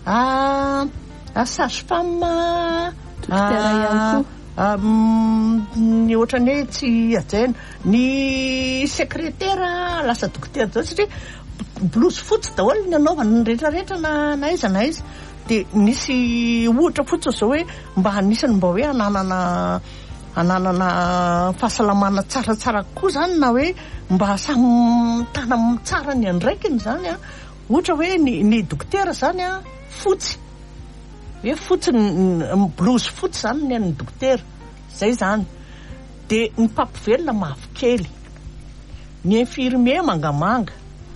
sage-femme dokotera ihany koa ny ohatrany hoe tsy ajaina ny sekretera lasa dokotera zao satria blouse fotsy daholo ny anaovany ny rehetrarehetra na aiza na aiza dia misy ohatra fotsiny zao hoe mba anisany mba hoe ananana fahasalamana tsaratsara koa zany na hoe mba samy tana tsara ny andraikiny zany ohatra hoe ny dokotera zany fotsy hoe fotsy blouse fotsy zany ny an'ny dokotera zay zany dia ny papvelona mavokely ny infirmier mangamanga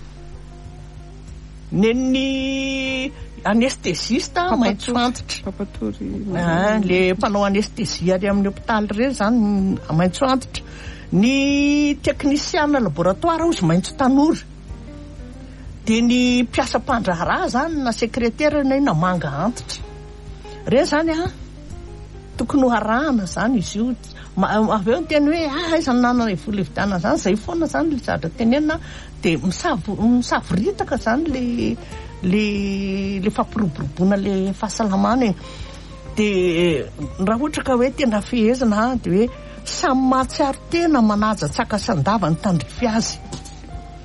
ny anestésiste maitso antitra le mpanao anesthésie ary amin'ny hôpitaly reny zany maitso antitra ny teknisiana laboratoire ozy maitso tanora dia ny mpiasa mpandraharaha zany na sekretera na manga antitra reny zany tokony ho arahana zany izy io avy eo ny teny hoe izany nanana vola evidana zany zay foana zany le zavatra tenenina dia misavoritaka zany le fampiroboroboana le fahasalamana dia raha ohatra ka hoe tena fehezana dia hoe samy mahatsiaro tena manaja tsaka sandava ny tandrify azy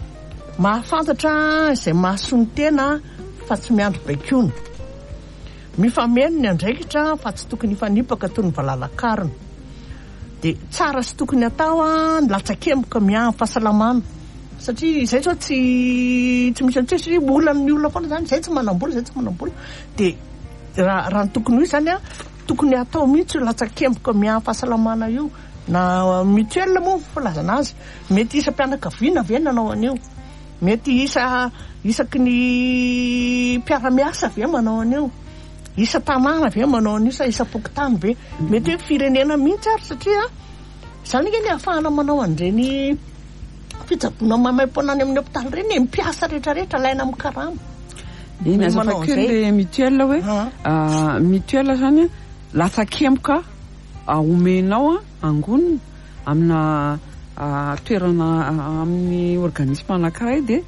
mahafantatra izay mahasony tena fa tsy miandro baikona mifamenony andraikitra fa tsy tokony ifanipaka toy ny valalakarina. De tsara sy tokony atao ny latsakemboka miahy fahasalamana satria izay zao tsy misy antsoe olany olona foana zany, zay tsy manam-bola de raha ny tokony io zany a tokony atao mihitsy latsakemboka miahy fahasalamana io. Na mutuelle moa filazana azy, mety isam-pianakaviana ve nanao an'io, mety isaky ny mpiara-miasa ve manao an'io, isa-tanàna ve manao an'io sa isa-pokotany ve, mety hoe firenena mihitsy ary satria zany ny ahafahana manao an'ireny fitsaboana mamaim-poana any amin'ny hôpitaly reny mpiasa rehetrarehetra laina amin'ny karama. Iny azafakely le mutuelle hoe mutuelle zany latsakemboka omenao angonina amina toerana amin'ny organisme anankiray de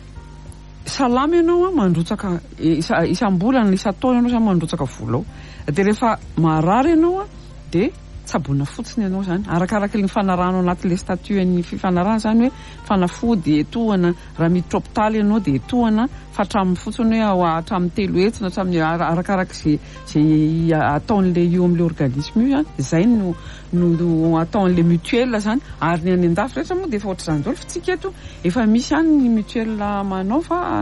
salama ianao mandrotsaka isam-bolana isa-taona ianao zany mandrotsaka vola ao. De rehefa marary ianao de tsaboina fotsiny ianao zany arakaraka ny fanarahana anatin'le statut-ny fifanarahana zany hoe fanafody etoana, raha miditra hôpitaly ianao de etoana fa hatramin'ny fotsiny hoe hatramin'ny 3 hetsy na hatramin'ny arakaraka zay ataon'le io amin'le organisme io zany, zay no ataon'le mutuelle zany. Ary ny any an-dafy rehetra moa de efa ohatr'izany daholo fitsika eto efa misy any ny mutuelle manao fa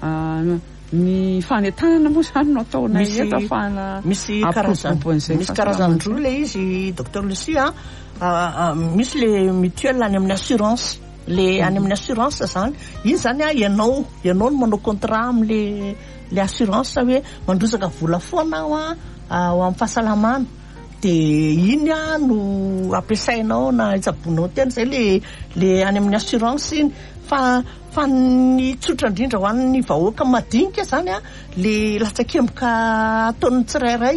ny fanentanana moa zany no ataonay eto afahana misy karazany roa le izy docteur Lucia. Misy le mutuelle any amin'ny assurance, le any amin'ny assurance zany iny zany ianao no manao contrat am'le assurance hoe mandrosaka vola foana ao amin'ny fahasalamana de iny no ampiasainao na itsabonao tena zay le any amin'ny assurance iny. Fa ny tsotra indrindra ho an'ny vahoaka madinika zany le latsakemboka ataon'ny tsirairay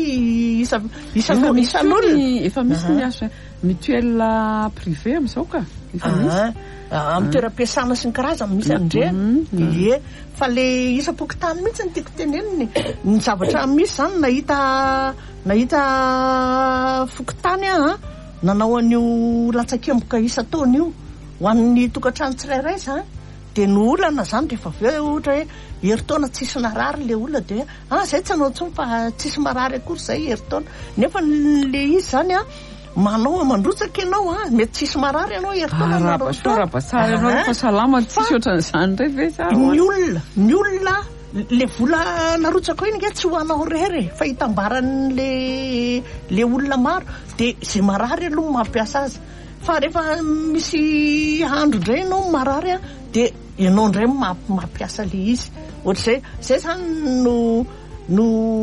isan'olona. Efa misy ny asa mutuelle privé amin'izao ka efa misy amin'ny toeram-piasana sy ny karazany misy an'ireny. Fa le isam-pokotany mihitsy ny tiako teneniny ny zavatra misy zany nahita fokotany nanao an'io latsakemboka isa-taona io ho an'ny tokantrano tsirairay zany de ny olana zany rehefa avy eo ohatra hoe herintaona tsisy narary le olona de zay tsy anao ntsony fa tsisy marary akory zay herintaona, nefa le izy zany manao mandrotsaka ianao mety tsisy marary ianao herintaona rabatsara ianao rehefa salama tsisy ohatran'izany ndray ve sa ny olona le vola narotsaka iny nge tsy ho anao rery fa hitambaran'le olona maro de zay marary aloha mampiasa azy. Fa rehefa misy andro indray ianao marary de ianao indray mampiasa le izy ohatr'izay zany no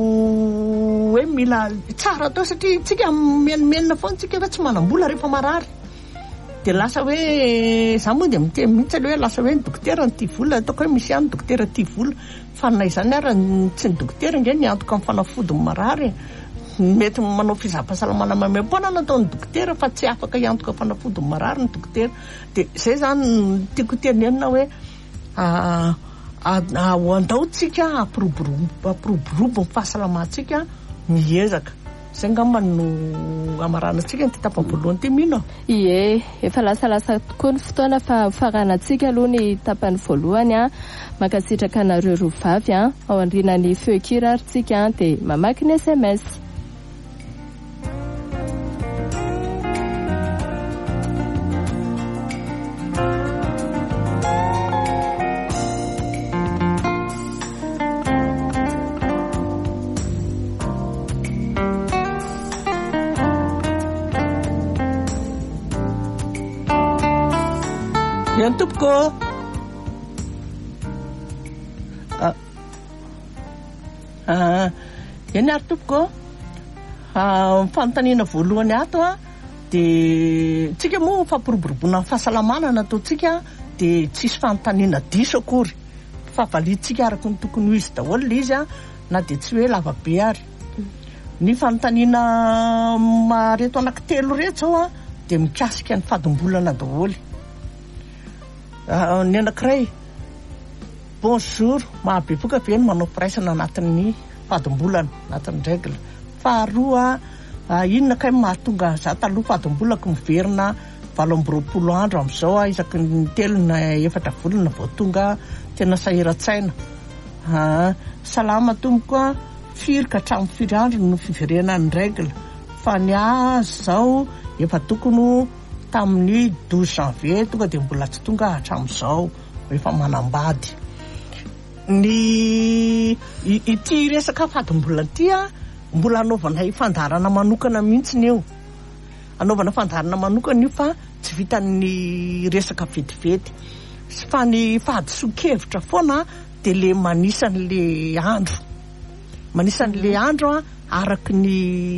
hoe mila tsara atao satria tsika menamenina foana tsika fa tsy manam-bola rehefa marary de lasa hoe za moa de miteny mihitsy aloha hoe lasa hoe ny dokotera ny tia vola ataoko hoe misy ihany ny dokotera tia vola fa nay zany ary tsy ny dokotera nge ny antoka amin'ny fanafody marary mety manao fizapa-salamana mamem-poana nataon'ny dokotera fa tsy afaka iantoka fanafody marary ny dokotera. De zay zany tiako tenenina hoe andao tsika apiroborobo ny fahasalamantsika miezaka. Zay ngamba no amaranantsika ny ty tapany voalohany ty mino. Ie, efa lasalasa tokoa ny fotoana fa faranantsika aloha ny tapany voalohany makasitraka anareo rovavy ao andrinan'ny feokira ary tsika de mamaky ny SMS. Yan tompoko eny ary tompoko fanontaniana voalohany ato de tsika moa fampiroboroboana ny fahasalamana nataotsika de tsisy fanontaniana diso akory fa valitsika araky ny tokony ho izy daholo le izy na de tsy hoe lavabe ary. Ny fanontaniana mareto anankitelo rehetra ao de mikasika ny fadim-bolana daholo. Ny anankiray bonjour mahabevoka ve ny manao firaisana anatin'ny fadim-bolana anatin'ny règle. Faharoa inona kay mahatonga za taloha fadim-bolako miverina 20 andro amin'izao isaky ny 3 na 4 volana vao tonga tena sahiran-tsaina. Salama tompoko firy ka hatramin'ny firy andro no fiverenan'ny règle fa ny azy zao efa tokony tamin'ny 12 janvier tonga dia mbola tsy tonga hatramin'izao efa manambady ny ity resaka fadim-bola ity a mbola anaovanay fandarana manokana mihitsiny io anaovana fandarana manokana io fa tsy vitan'ny resaka vetivety fa ny fahadisoan-kevitra foana dia le manisan'le andro a araky ny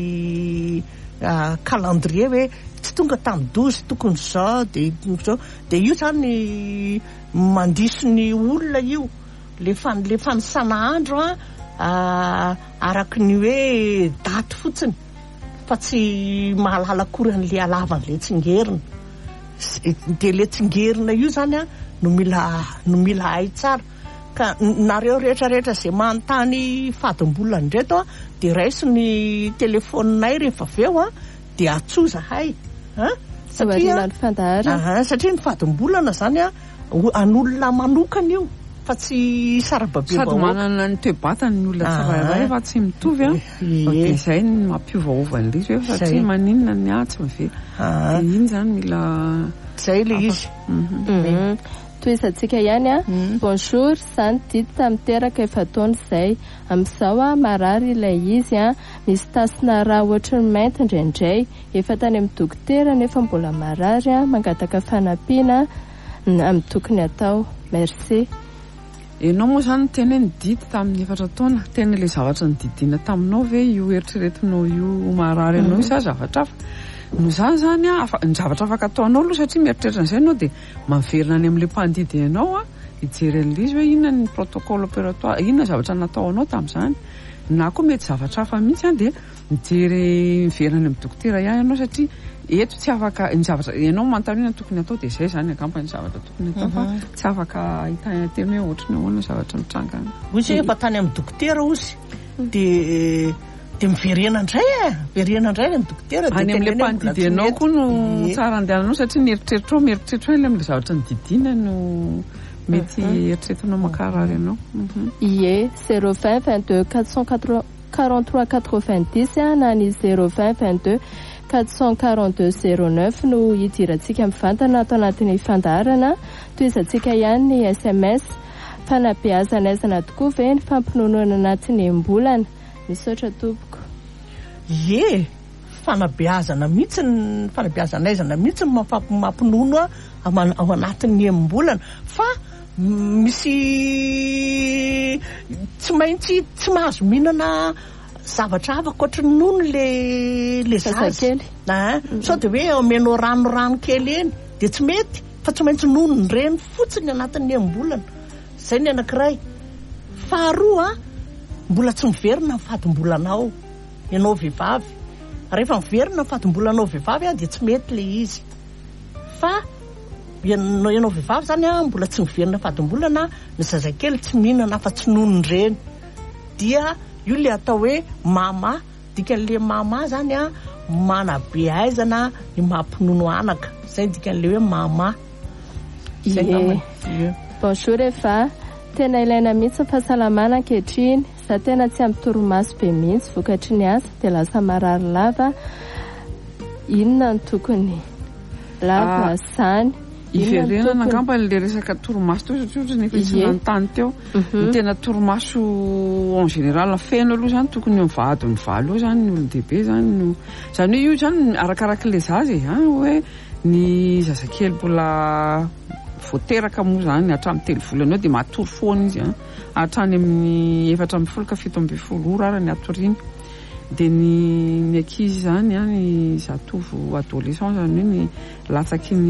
calendrier hoe tsy tonga tamin'ny 12 tokony zao dia io zany mandiso ny olona io le fanisana andro a araky ny hoe daty fotsiny fa tsy mahalala akory an'le alavan'le tsingerina dia le tsingerina io zany a no mila hay tsara ka nareo rehetrarehetra zay manontany fadim-bola ndreto a dia raiso ny telefoninay rehefa aveo a dia atsoza hay satria ny fadim-bolana zany a an'olona manokana io fa tsy sarababe sady manana ny toe-batany ny olona tsirairay fa tsy mitovy a dia izay ny mampiovaova an'ilay izy hoe fa tsy maninona ny atsy mive dia iny zany mila zay le izy toisantsika ihany a bonjour zany dito tamin'ny teraka efa taona izay amin'izao a marary ilay izy a misy tasina raha ohatry ny mainty indraindray efa tany amin'ny dokotera nefa mbola marary a mangataka fanampiana amin'ny tokony atao merci. Ianao moa zany tena hoe nidity tamin'ny 4 taona tena ilay zavatra nididina taminao ve io eritreretinao io marary anao isa zavatra hafa no zany a ny zavatra afaka ataonao aloha satria mieritreritra an'izay anao dia maverina any amin'ilay mpandidy anao a hijery an'ilay izy hoe inona ny protocole opératoire inona zavatra natao anao tamin'izany na koa mety zavatra hafa mihitsy a dia mijery miverina any amin'ny dokotera ihany anao satria eto tsy afaka ny zavatra ianao manontany hoe tokony atao dia izay zany angamba ny zavatra tokony atao fa tsy afaka hitany teny hoe ohatrany ahoana zavatra mitrangana ozy efa tany amin'ny dokotera ozy dia miverena indray ny dokotera any amin'ilay mpandidy anao koa no tsara andehananao satria mieritreritrao mieritreritra hoe amin'ilay zavatra nididina no mety eritreretinao makarary ianao ie 020 22 443 90 na ny 020 22 442 09 no hidirantsika mivantana atao anatin'ny fandaharana toizantsika ihany ny SMS fanabeazanaizana tokoa ve ny fampinonoana anatin'ny mbolana misaotra tompoko fanabeazana fanabeazanaizana mihitsy mampinono ao anatin'ny mbolana fa misy tsy maintsy tsy mahazo mihinana zavatra afaka ohatry ny nono le zazakely sao dia hoe omenao rano kely eny dia tsy mety fa tsy maintsy nono ny reny fotsiny anatin'ny embolana zay ny anankiray faharoa mbola tsy miverina ny fadim-bolanao ianao vehivavy rehefa miverina ny fadim-bolanao vehivavy dia tsy mety le izy fa ianao vehivavy zany a mbola tsy miverina fadim-bolana ny zazakely tsy mihinana fa tsy nono ny reny dia io le atao hoe mama dikan'le mama zany a manabe aizana ny mampinono anaka zay dikan'le hoe mama bonjour efa tena ilaina mihitsy ny fahasalamana ankehitriny za tena tsy amin'ny torimaso be mihitsy vokatry ny asa dia lasa marary lava inona ny tokony lava zany iverenana angamba le resaka torimaso teo satria ohatra nefa isy nanontany teo ny tena torimaso en général feno aloha zany tokony mivadiny valo eo zany ny olon-dehibe zany no zany hoe io zany arakarak'le zaza hoe ny zazakely mbola voateraka moa zany hatramin'ny 3 volana eo dia matory foana izy hatrany amin'ny 14 ka 17 ora ary ny atoriana dia ny ankizy zany ny zatovo adolescent zany hoe ny latsaky ny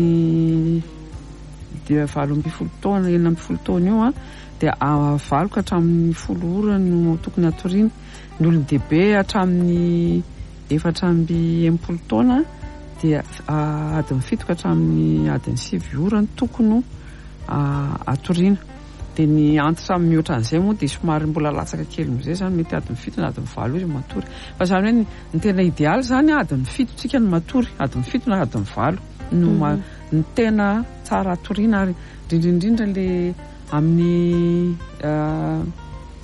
18 taona 19 taona io dia 9 ka hatramin'ny 10 ora no tokony atoriana ny olon-dehibe hatramin'ny 19 taona dia adiny 7 ka hatramin'ny adiny 9 ora no tokony atoriana dia ny antitra mihoatra an'izay moa dia somary mbola latsaka kely mizay zany mety adiny 7 na adiny 9 izy matory fa zany hoe ny tena idéal zany adiny 7 tsika ny matory adiny 7 na adiny 9 no ny tena tsara atoriana ary indrindrindrindra le amin'ny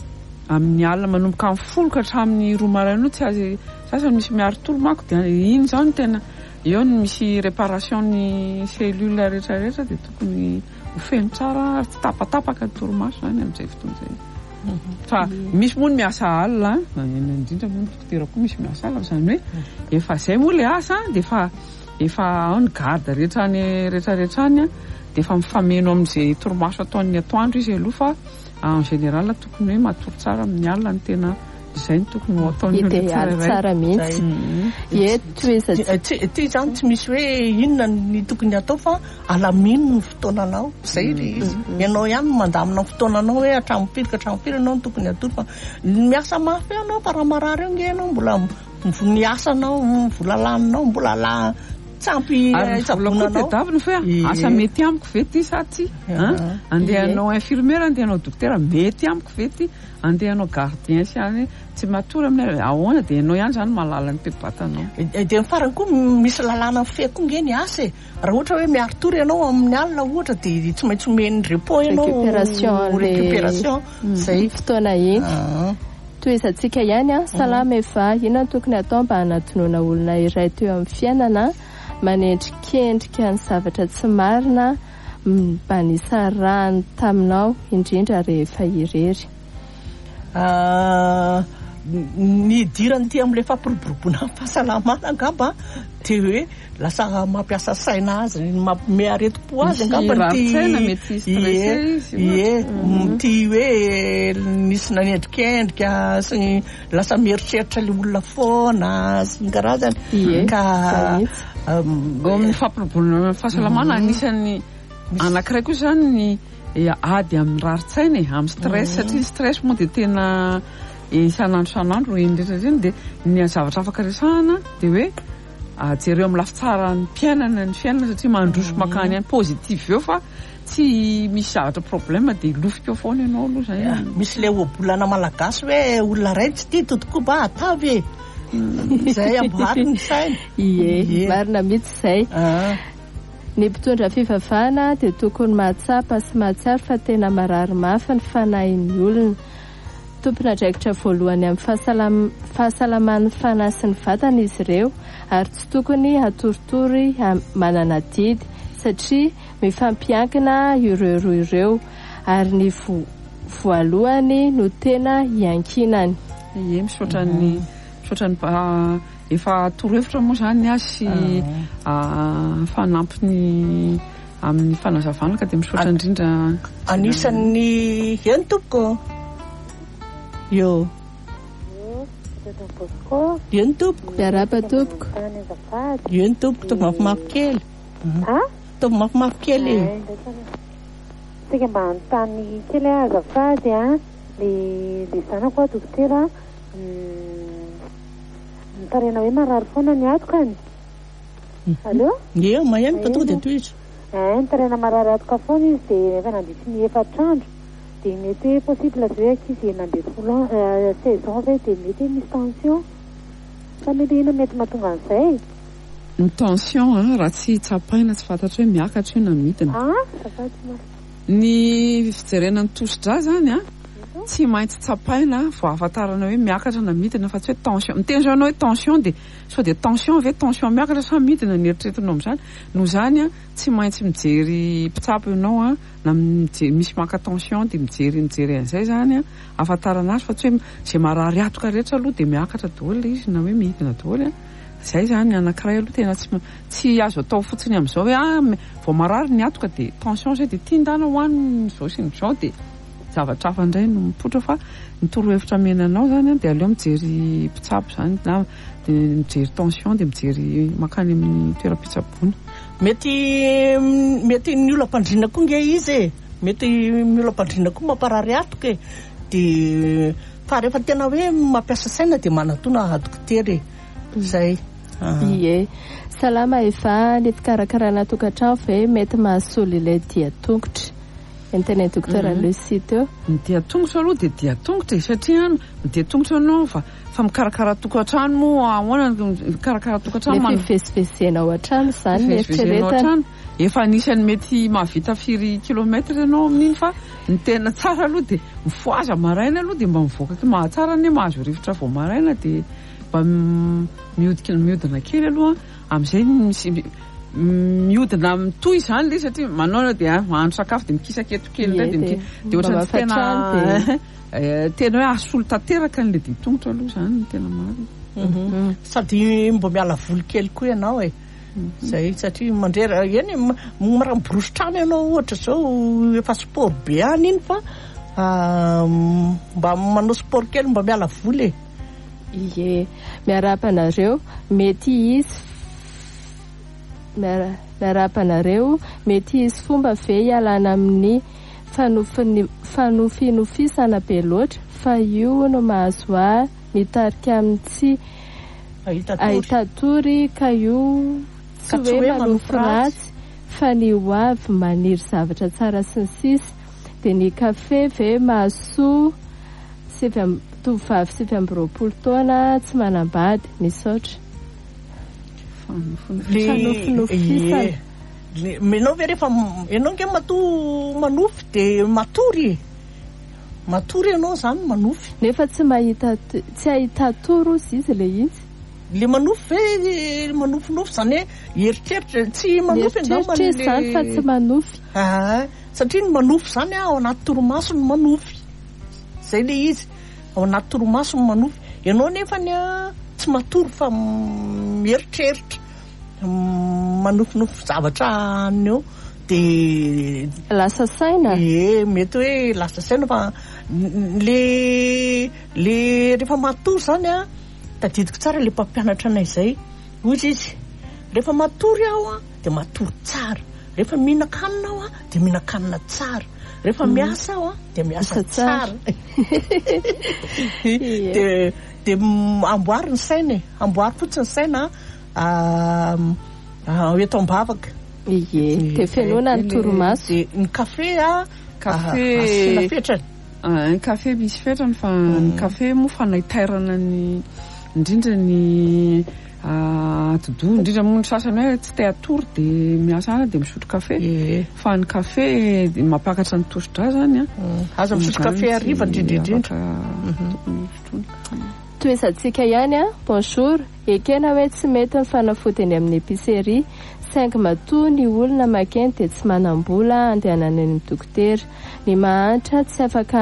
amin'ny alina manomboka amin'ny folo ka hatramin'ny 2 maraina tsy azy sasany misy miaro tolomako dia iny zao ny tena eo ny misy réparation ny cellule rehetrarehetra dia tokony ho feno tsara tapatapaka toromaso zany amin'izay fotoana zay. Fa misy moa ny miasa alina indrindra moa ny dokotera koa misy miasa alina zany hoe efa zay moa le asa dia efa ao ny garde rehetrarehetrany dia efa mifameno amin'izay toromaso ataon'ny atoandro izy aloha fa en général tokony hoe matory tsara amin'ny alina ny tena izay ny tokony ho ataony ideal tsara mihitsy ty zany tsy misy hoe inona ny tokony atao fa alamino ny fotoananao zay izy ianao ihany mandamina fotoananao hoe hatramopiry anao ny tokony atory fa miasa mafy anao para marary eo nge anao mbola niasanao vola laninao mbola la tsampy savonanao daviny fa asa mety amiko ve ty sa ty andehanao infirmière andehanao dokotera mety amiko ve ty andehanao gardien sy tsy matory amin'ny ahoana dia ianao ihany zany malala ny pebatanao dia mifarany koa misy lalàna fe koa nge ny asa raha ohatra hoe miaritory ianao amin'ny alina ohatra dia tsy maintsy omeny repos ianao récupération zay fotoana iny toezatsika ihany salama efa inona tokony atao mba hanatonoana olona iray teo amin'ny fiainana manendrikendrika ny zavatra tsy marina mba nisarahany taminao indrindra rehefa irery ny dirany ty amin'ilay fampiroboroboana fahasalamana angamba dia hoe lasa mampiasa saina azy mampime areti-po azy angamba ty hoe nisy nanendrikendrika sy lasa mieritreritra le olona foana sy karazany ka amin'ny fampiroboroboana fahasalamana anisan'ny anankiray koa zany ny ady amin'ny raritsaina amin'ny stress satria stress moa dia tena isan'andro indrindra dia ny zavatra afaka resahana dia hoe jereo amin'ny lafitsara ny mpiainana satria mandroso makany any positif eo fa tsy misy zavatra problème dia lofika eo foana ianao aloha zany misy le obolana malagasy hoe olona ray tsy tia totoko ba atavy zay amboariny saina marina mihitsy zay ny mpitondra fivavahana dia tokony mahatsapa sy mahatsiaro fa tena marary mafy ny fanahin'ny olona tompona draikitra voalohany amin'ny fahasalaman'ny fanahy sy ny vatana izy ireo ary tsy tokony atoritory manana didy satria mifampiankina ireo roa ireo ary ny voalohany no tena iankinany misaotrany efa torohevitra moa zany azy sy fanampiny amin'ny fanazavana ka dia misaotra indrindra anisan'ny eny tompoko io eny tompoko miarapa tompoko eny tompoko tovy mafimafy kely tovy mafimafy kely tsika mba anontany kely azafady le zanako dokotera nitarena hoe marary foana ny atokany allo eo maheno fa tonga dia toizo nitarena marary atoka foana izy dia efa nandritry ny 4 andro dia mety hoe possible zay ankizy nandeha 16 ans ve dia mety misy tension sa mety ino mety mahatonga an'izay ny tension raha tsy tsapaina tsy fantatra hoe miakatra io na midina ny fijerenany tosidra zany tsy maintsy tsapaina vao ahafantarana hoe miakatra na midina fa tsy hoe tension mitenjanao hoe tension dia sao dia tension ve tension miakatra sa midina ny eritreretinao amin'izany noho zany tsy maintsy mijery mpitsabo ianao na misy maka tension dia mijery an'izay zany ahafantarana azy fa tsy hoe zay marary atoka rehetra aloha dia miakatra daholo izy na hoe midina daholo zay zany anankiray aloha tena tsy azo atao fotsiny amin'izao hoe vao marary ny atoka dia tension zay dia tiandana hoaniny zao sy nyzao dia zavatra hafa indray no mipotra fa ny torohevitra menanao zany dia aleo mijery mpitsabo zany na dia mijery tension dia mijery makany amin'ny toeram-pitsaboana mety ny olam-pandrina koa nge izy mety ny olam-pandrina koa mamparary atoka dia fa rehefa tena hoe mampiasa saina dia manatona dokotera zay salama efa ny fikarakarana tokantrano ve mety mahasolo ilay dia-tongotra entena dokotera le site eo ny dia-tongotra aloha dia dia-tongotra satria ny dia-tongotra anao fa mikarakara tokantrano moa ahoana mikarakara tokantrano fifesifesena ao an-trano zany eritreretana efa anisany mety mahavita firy kilomètre ianao amin'iny fa ny tena tsara aloha de mifoaza maraina aloha de mba mivoaka mahatsara ny mahazo rivotra vao maraina de mba miodina kely aloha amin'izay misy miodina mitoy izany le satria manao de mahandro sakafo de mikisaketo kely de ohatrany tena hoe asolo tanteraka n'le ditongotra aloha izany ny tena marina. Sady mba miala voly kely koa ianao zay satria mandrera eny mara miborositrano ianao ohatra zao efa sport be any iny fa mba manao sport kely mba miala voly Ie, miarapanareo mety izy miarapanareo mety izy fomba ve ialana amin'ny fanofinofisana be loatra fa io no mahazo ahy mitarika amin'ny tsy ahita tory ka io tsy hoe manofo ratsy fa ny hoavy maniry zavatra tsara sy ny sisa dia ny kafe ve mahasoa tovovavy 7 taona tsy manambady misaotra fanofinofisana menao ve rehefa ianao nge manofy de matory ianao zany manofy nefa tsy ahita toro izy le izy le manofy ve manofinofy zany hoe eritreritra tsy manofy zany fa tsy manofy satria ny manofy zany ao anaty toromaso no manofy zay le izy ao anaty toromaso no manofy ianao nefa tsy matory fa mieritreritra manofinofy zavatra any eo de lasa saina mety hoe lasa saina fa le rehefa matory zany tadidiko tsara le mpampianatra anay zay ozy izy rehefa matory aho de matory tsara rehefa mihinan-kanina aho de mihinan-kanina tsara rehefa miasa aho de miasa tsara de amboary ny saina amboary fotsiny saina eto am-bavaka de fenona ny toromaso ny kafe asina fetrany ny kafe misy fetrany fa ny kafe moa fanaitairana ny indrindra ny atodo indrindra moa ny sasany hoe tsy te atory de miasa ana de misotro kafe fa ny kafe mampakatra ny tosodra zany aza misotro kafe ariva indrindra toesantsika ihany bonjour ekena hoe tsy mety ny fanafoteny amin'ny épicerie 5 matoa ny olona makeny de tsy manam-bola andehanany amin'ny dokotera ny mahantra tsy afaka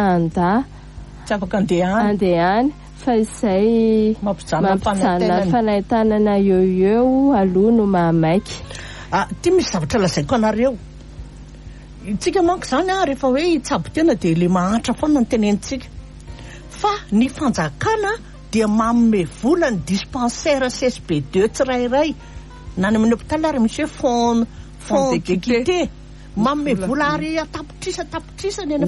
andehany fa izay mampijana fanahitana eo aloha no mahamaiky ty misy zavatra lazaiko anareo tsika manko zany rehefa hoe itsabo tena de le mahantra foana ny tenenitsika fa ny fanjakana dia mamme vola ny dispensaire CSB2 tsirairay nany amin'ny hôpitaly ary misy hoe fond d'équité mamme vola ary tapotrisa ny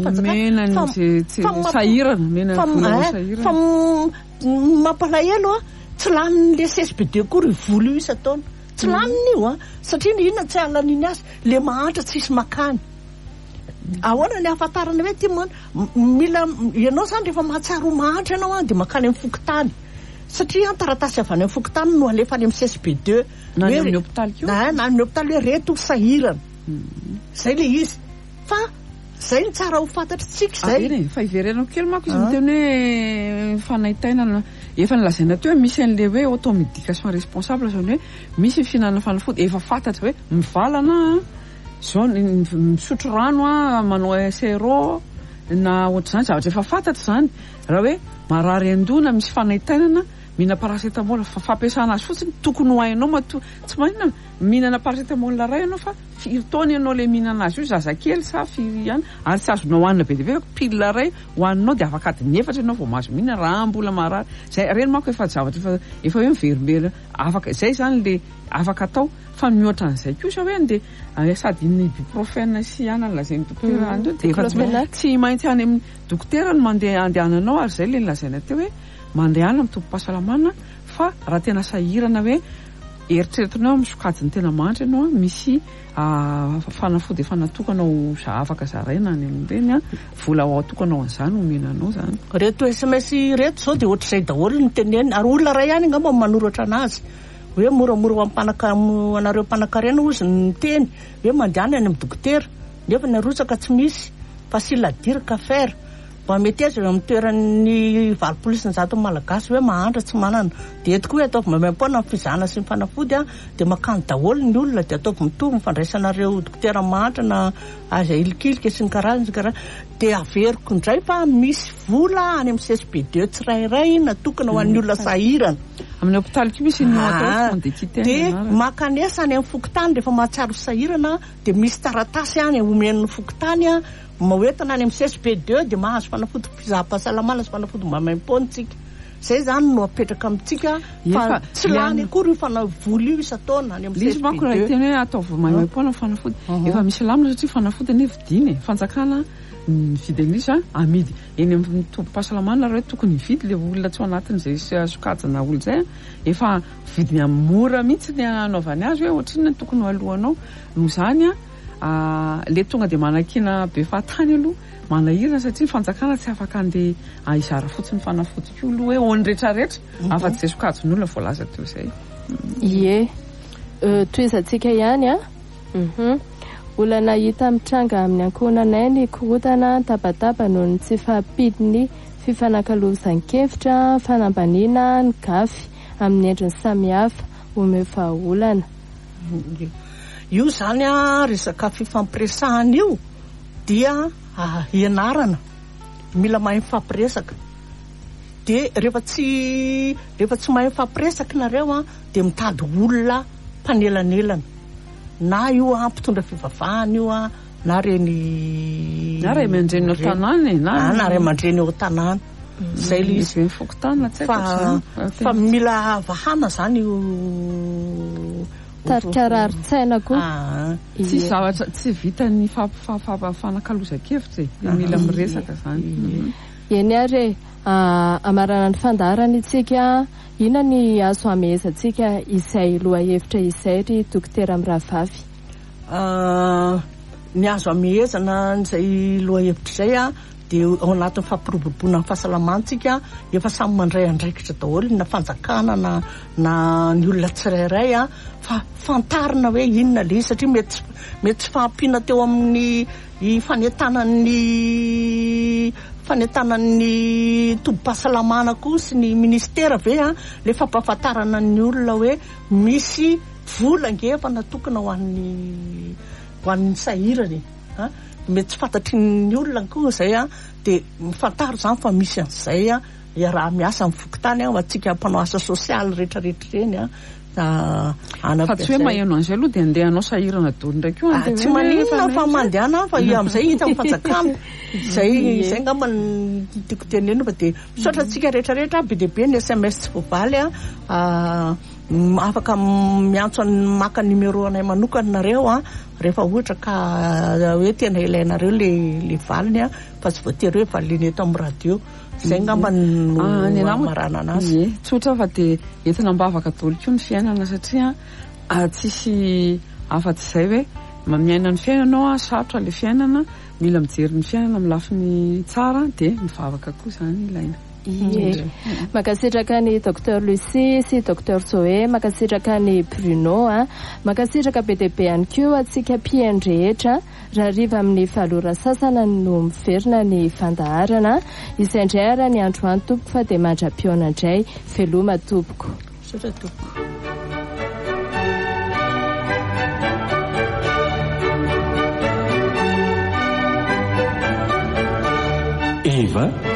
fanjakana mampalahelo tsy lanin'le CSB2 koa ry vola io isataona tsy laniny io satria ny inona tsy alaniny azy le mahantra tsisy makany ahoana ny ahafantarana hoe ty mila ianao zany rehefa mahatsaro mahantra ianao de makany amin'ny fokotany satria taratasy avy any amin'ny fokotany no alefa any amin'ny CSB2 na ny amin'ny hôpitaly kio na ny hôpitaly hoe reto sahirana zay le izy fa zay ny tsara ho fantatritsika zay fa iverenako kely manko izy miteny hoe fanaitainana efa nilazaina teo misy an'le hoe automédication responsable zany hoe misy fihinanana fanafody efa fantatra hoe mivalana zao misotro rano manao SRO na ohatr'izany zavatra efa fantatra zany raha hoe marary andona misy fanaitainana mihina paracetamol fa fampiasana azy fotsiny tokony ho hainao tsy maninona mihinana paracetamol ray ianao fa firy taona ianao le mihinana azy io zazakely sa firy ihany ary tsy azonao hohanina be de be pile ray hohaninao de afaka adiny 4 ianao vao mahazo mihinana raha mbola marary zay reny manko efa zavatra efa hoe miverimberina afaka zay zany le afaka atao fa mihoatra an'izay kosa hoe de sady ny ibuprofène sy ihany lazainy dokotera andro de efa tsy maintsy any amin'ny dokotera no mandeha andehananao ary zay le lazaina teo hoe mandehana amin'ny tompo-pahasalamana fa raha tena sahirana hoe eritreretinao misokajiny tena mantra ianao misy fanafody efa natokanao afaka zaraina any amin'ireny vola ao atokanao an'izany omenanao zany reto SMS reto zao de ohatr'izay daholo ny teneny ary olona ray ihany angamba manoratra anazy hoe moramora anareo mpanan-karena ozy ny teny hoe mandehana any amin'ny dokotera nefa ny arotsaka tsy misy fa siladirika fera mba mety azy amin'ny toeran'ny valipolisy zato malagasy hoe mahandra tsy manana dia etiko hoe ataovy mamaim-poana ny fizahana sy ny fanafody dia makany daholo ny olona dia ataovy mitovy mifandraisanareo dokotera mahandra na aza ilikilika sy ny karazany dia averiko indray fa misy vola any amin'ny CSPD tsirairay natokana ho an'ny olona sahirana amin'ny hôpitaly misy ny atao dia makanesa any amin'ny fokotany rehefa mahatsaro sahirana dia misy taratasy any omen'ny fokotany mahoetana any amin'ny CSP2 dia mahazo fanafody fizaham-pahasalamana sy fanafody mamaim-pontsika zay zany no apetraka amintsika fa tsy lany akory io fanavoly io isa-taona any amin'ny CSP2 izy manko raha teny hoe ataovy mamaim-pona fanafody efa misy lamina satria fanafody ane vidiny fanjakana mividy an'isa amidy eny amin'ny tombo-pahasalamana raha hoe tokony hividy le olona tsy ao anatin'izay sokajana olo zay efa vidiny amin'ny mora mihitsy ny anaovany azy hoe ohatriny ny tokony ho alohanao no zany le tonga dia manakina be fahatany aloha manahirana satria fanjakana tsy afaka andeha izara fotsiny fanafodika olo hoe ony rehetrarehetra afa-tsy izay sokajin'olona voalaza teo izay ie toizantsika ihany olana hita mitranga amin'ny ankohonanay ny korotana tabataba noho ny tsy fahampidiny fifanankalozan-kevitra fanambaniana ny gafy amin'ny endriny samihafa omefa olana io zany resaka fifampiresahana io dia ianarana mila mahay mifampiresaka dia rehefa tsy mahay mifampiresaka nareo dia mitady olona mpanelanelana na io mpitondra fivavahana io na reny ray aman-dreny ao tanàna na ray aman-dreny ao tanàna zay le izy fokotana fa mila vahana zany io tarikarary-tsaina koa tsy zavatra tsy vita ny fanakaloza-kevitra mila miresaka zany eny ary amarana ny fandaharana itsika ina ny azo amezantsika izay loha hevitra izay ry dokotera Miravavy ny azo amezana n'izay loha hevitra izay dia ao anatin'ny fampiroboroboana ny fahasalamantsika efa samy mandray andraikitra daholo na fanjakana na ny olona tsirairay fa fantarina hoe inona le satria mety tsy fahampiana teo amin'ny fanentanan'ny tobo-pahasalamana koa sy ny ministera ve le fampahafantarana ny olona hoe misy vola ngefa natokana ho an'ny sahirany mety tsy fantatry ny olona koa zay dia mifantaro zany fa misy an'izay raha miasa amin'ny fokotany ho antsika mpanao asa sosialy rehetrarehetra reny fa tsy hoe maheno an'izay aloha dia andehanao sahirana dolo ndraiky io tsy maninona fa mandehana fa amin'izay hita amin'ny fanjakana zay ngamba tiako tenena fa dia misaotra antsika rehetrarehetra be dia be ny SMS tsy voavaly afaka miantso maka numéro anay manokana nareo rehefa ohatra ka hoe tena ilainareo le valiny fa tsy voatery hoe valiny eto amin'ny radio zay ngamba marana anazy tsotra fa dia entina mba afaka daholo koa ny fiainana satria tsisy afa-tsy izay hoe miaina ny fiainanao sarotra le fiainana mila mijery ny fiainana amin'ny lafiny tsara dia mivavaka koa zany ilaina makasitraka ny docteur Lucie sy docteur Zoé makasitraka ny Bruno makasitraka be dia be ihany koa atsika mpiaino rehetra raha riva amin'ny fahalora sasana no miverina ny fandaharana izay indray ara ny androany tompoko fa dia mandra-piona indray veloma tompoko Eva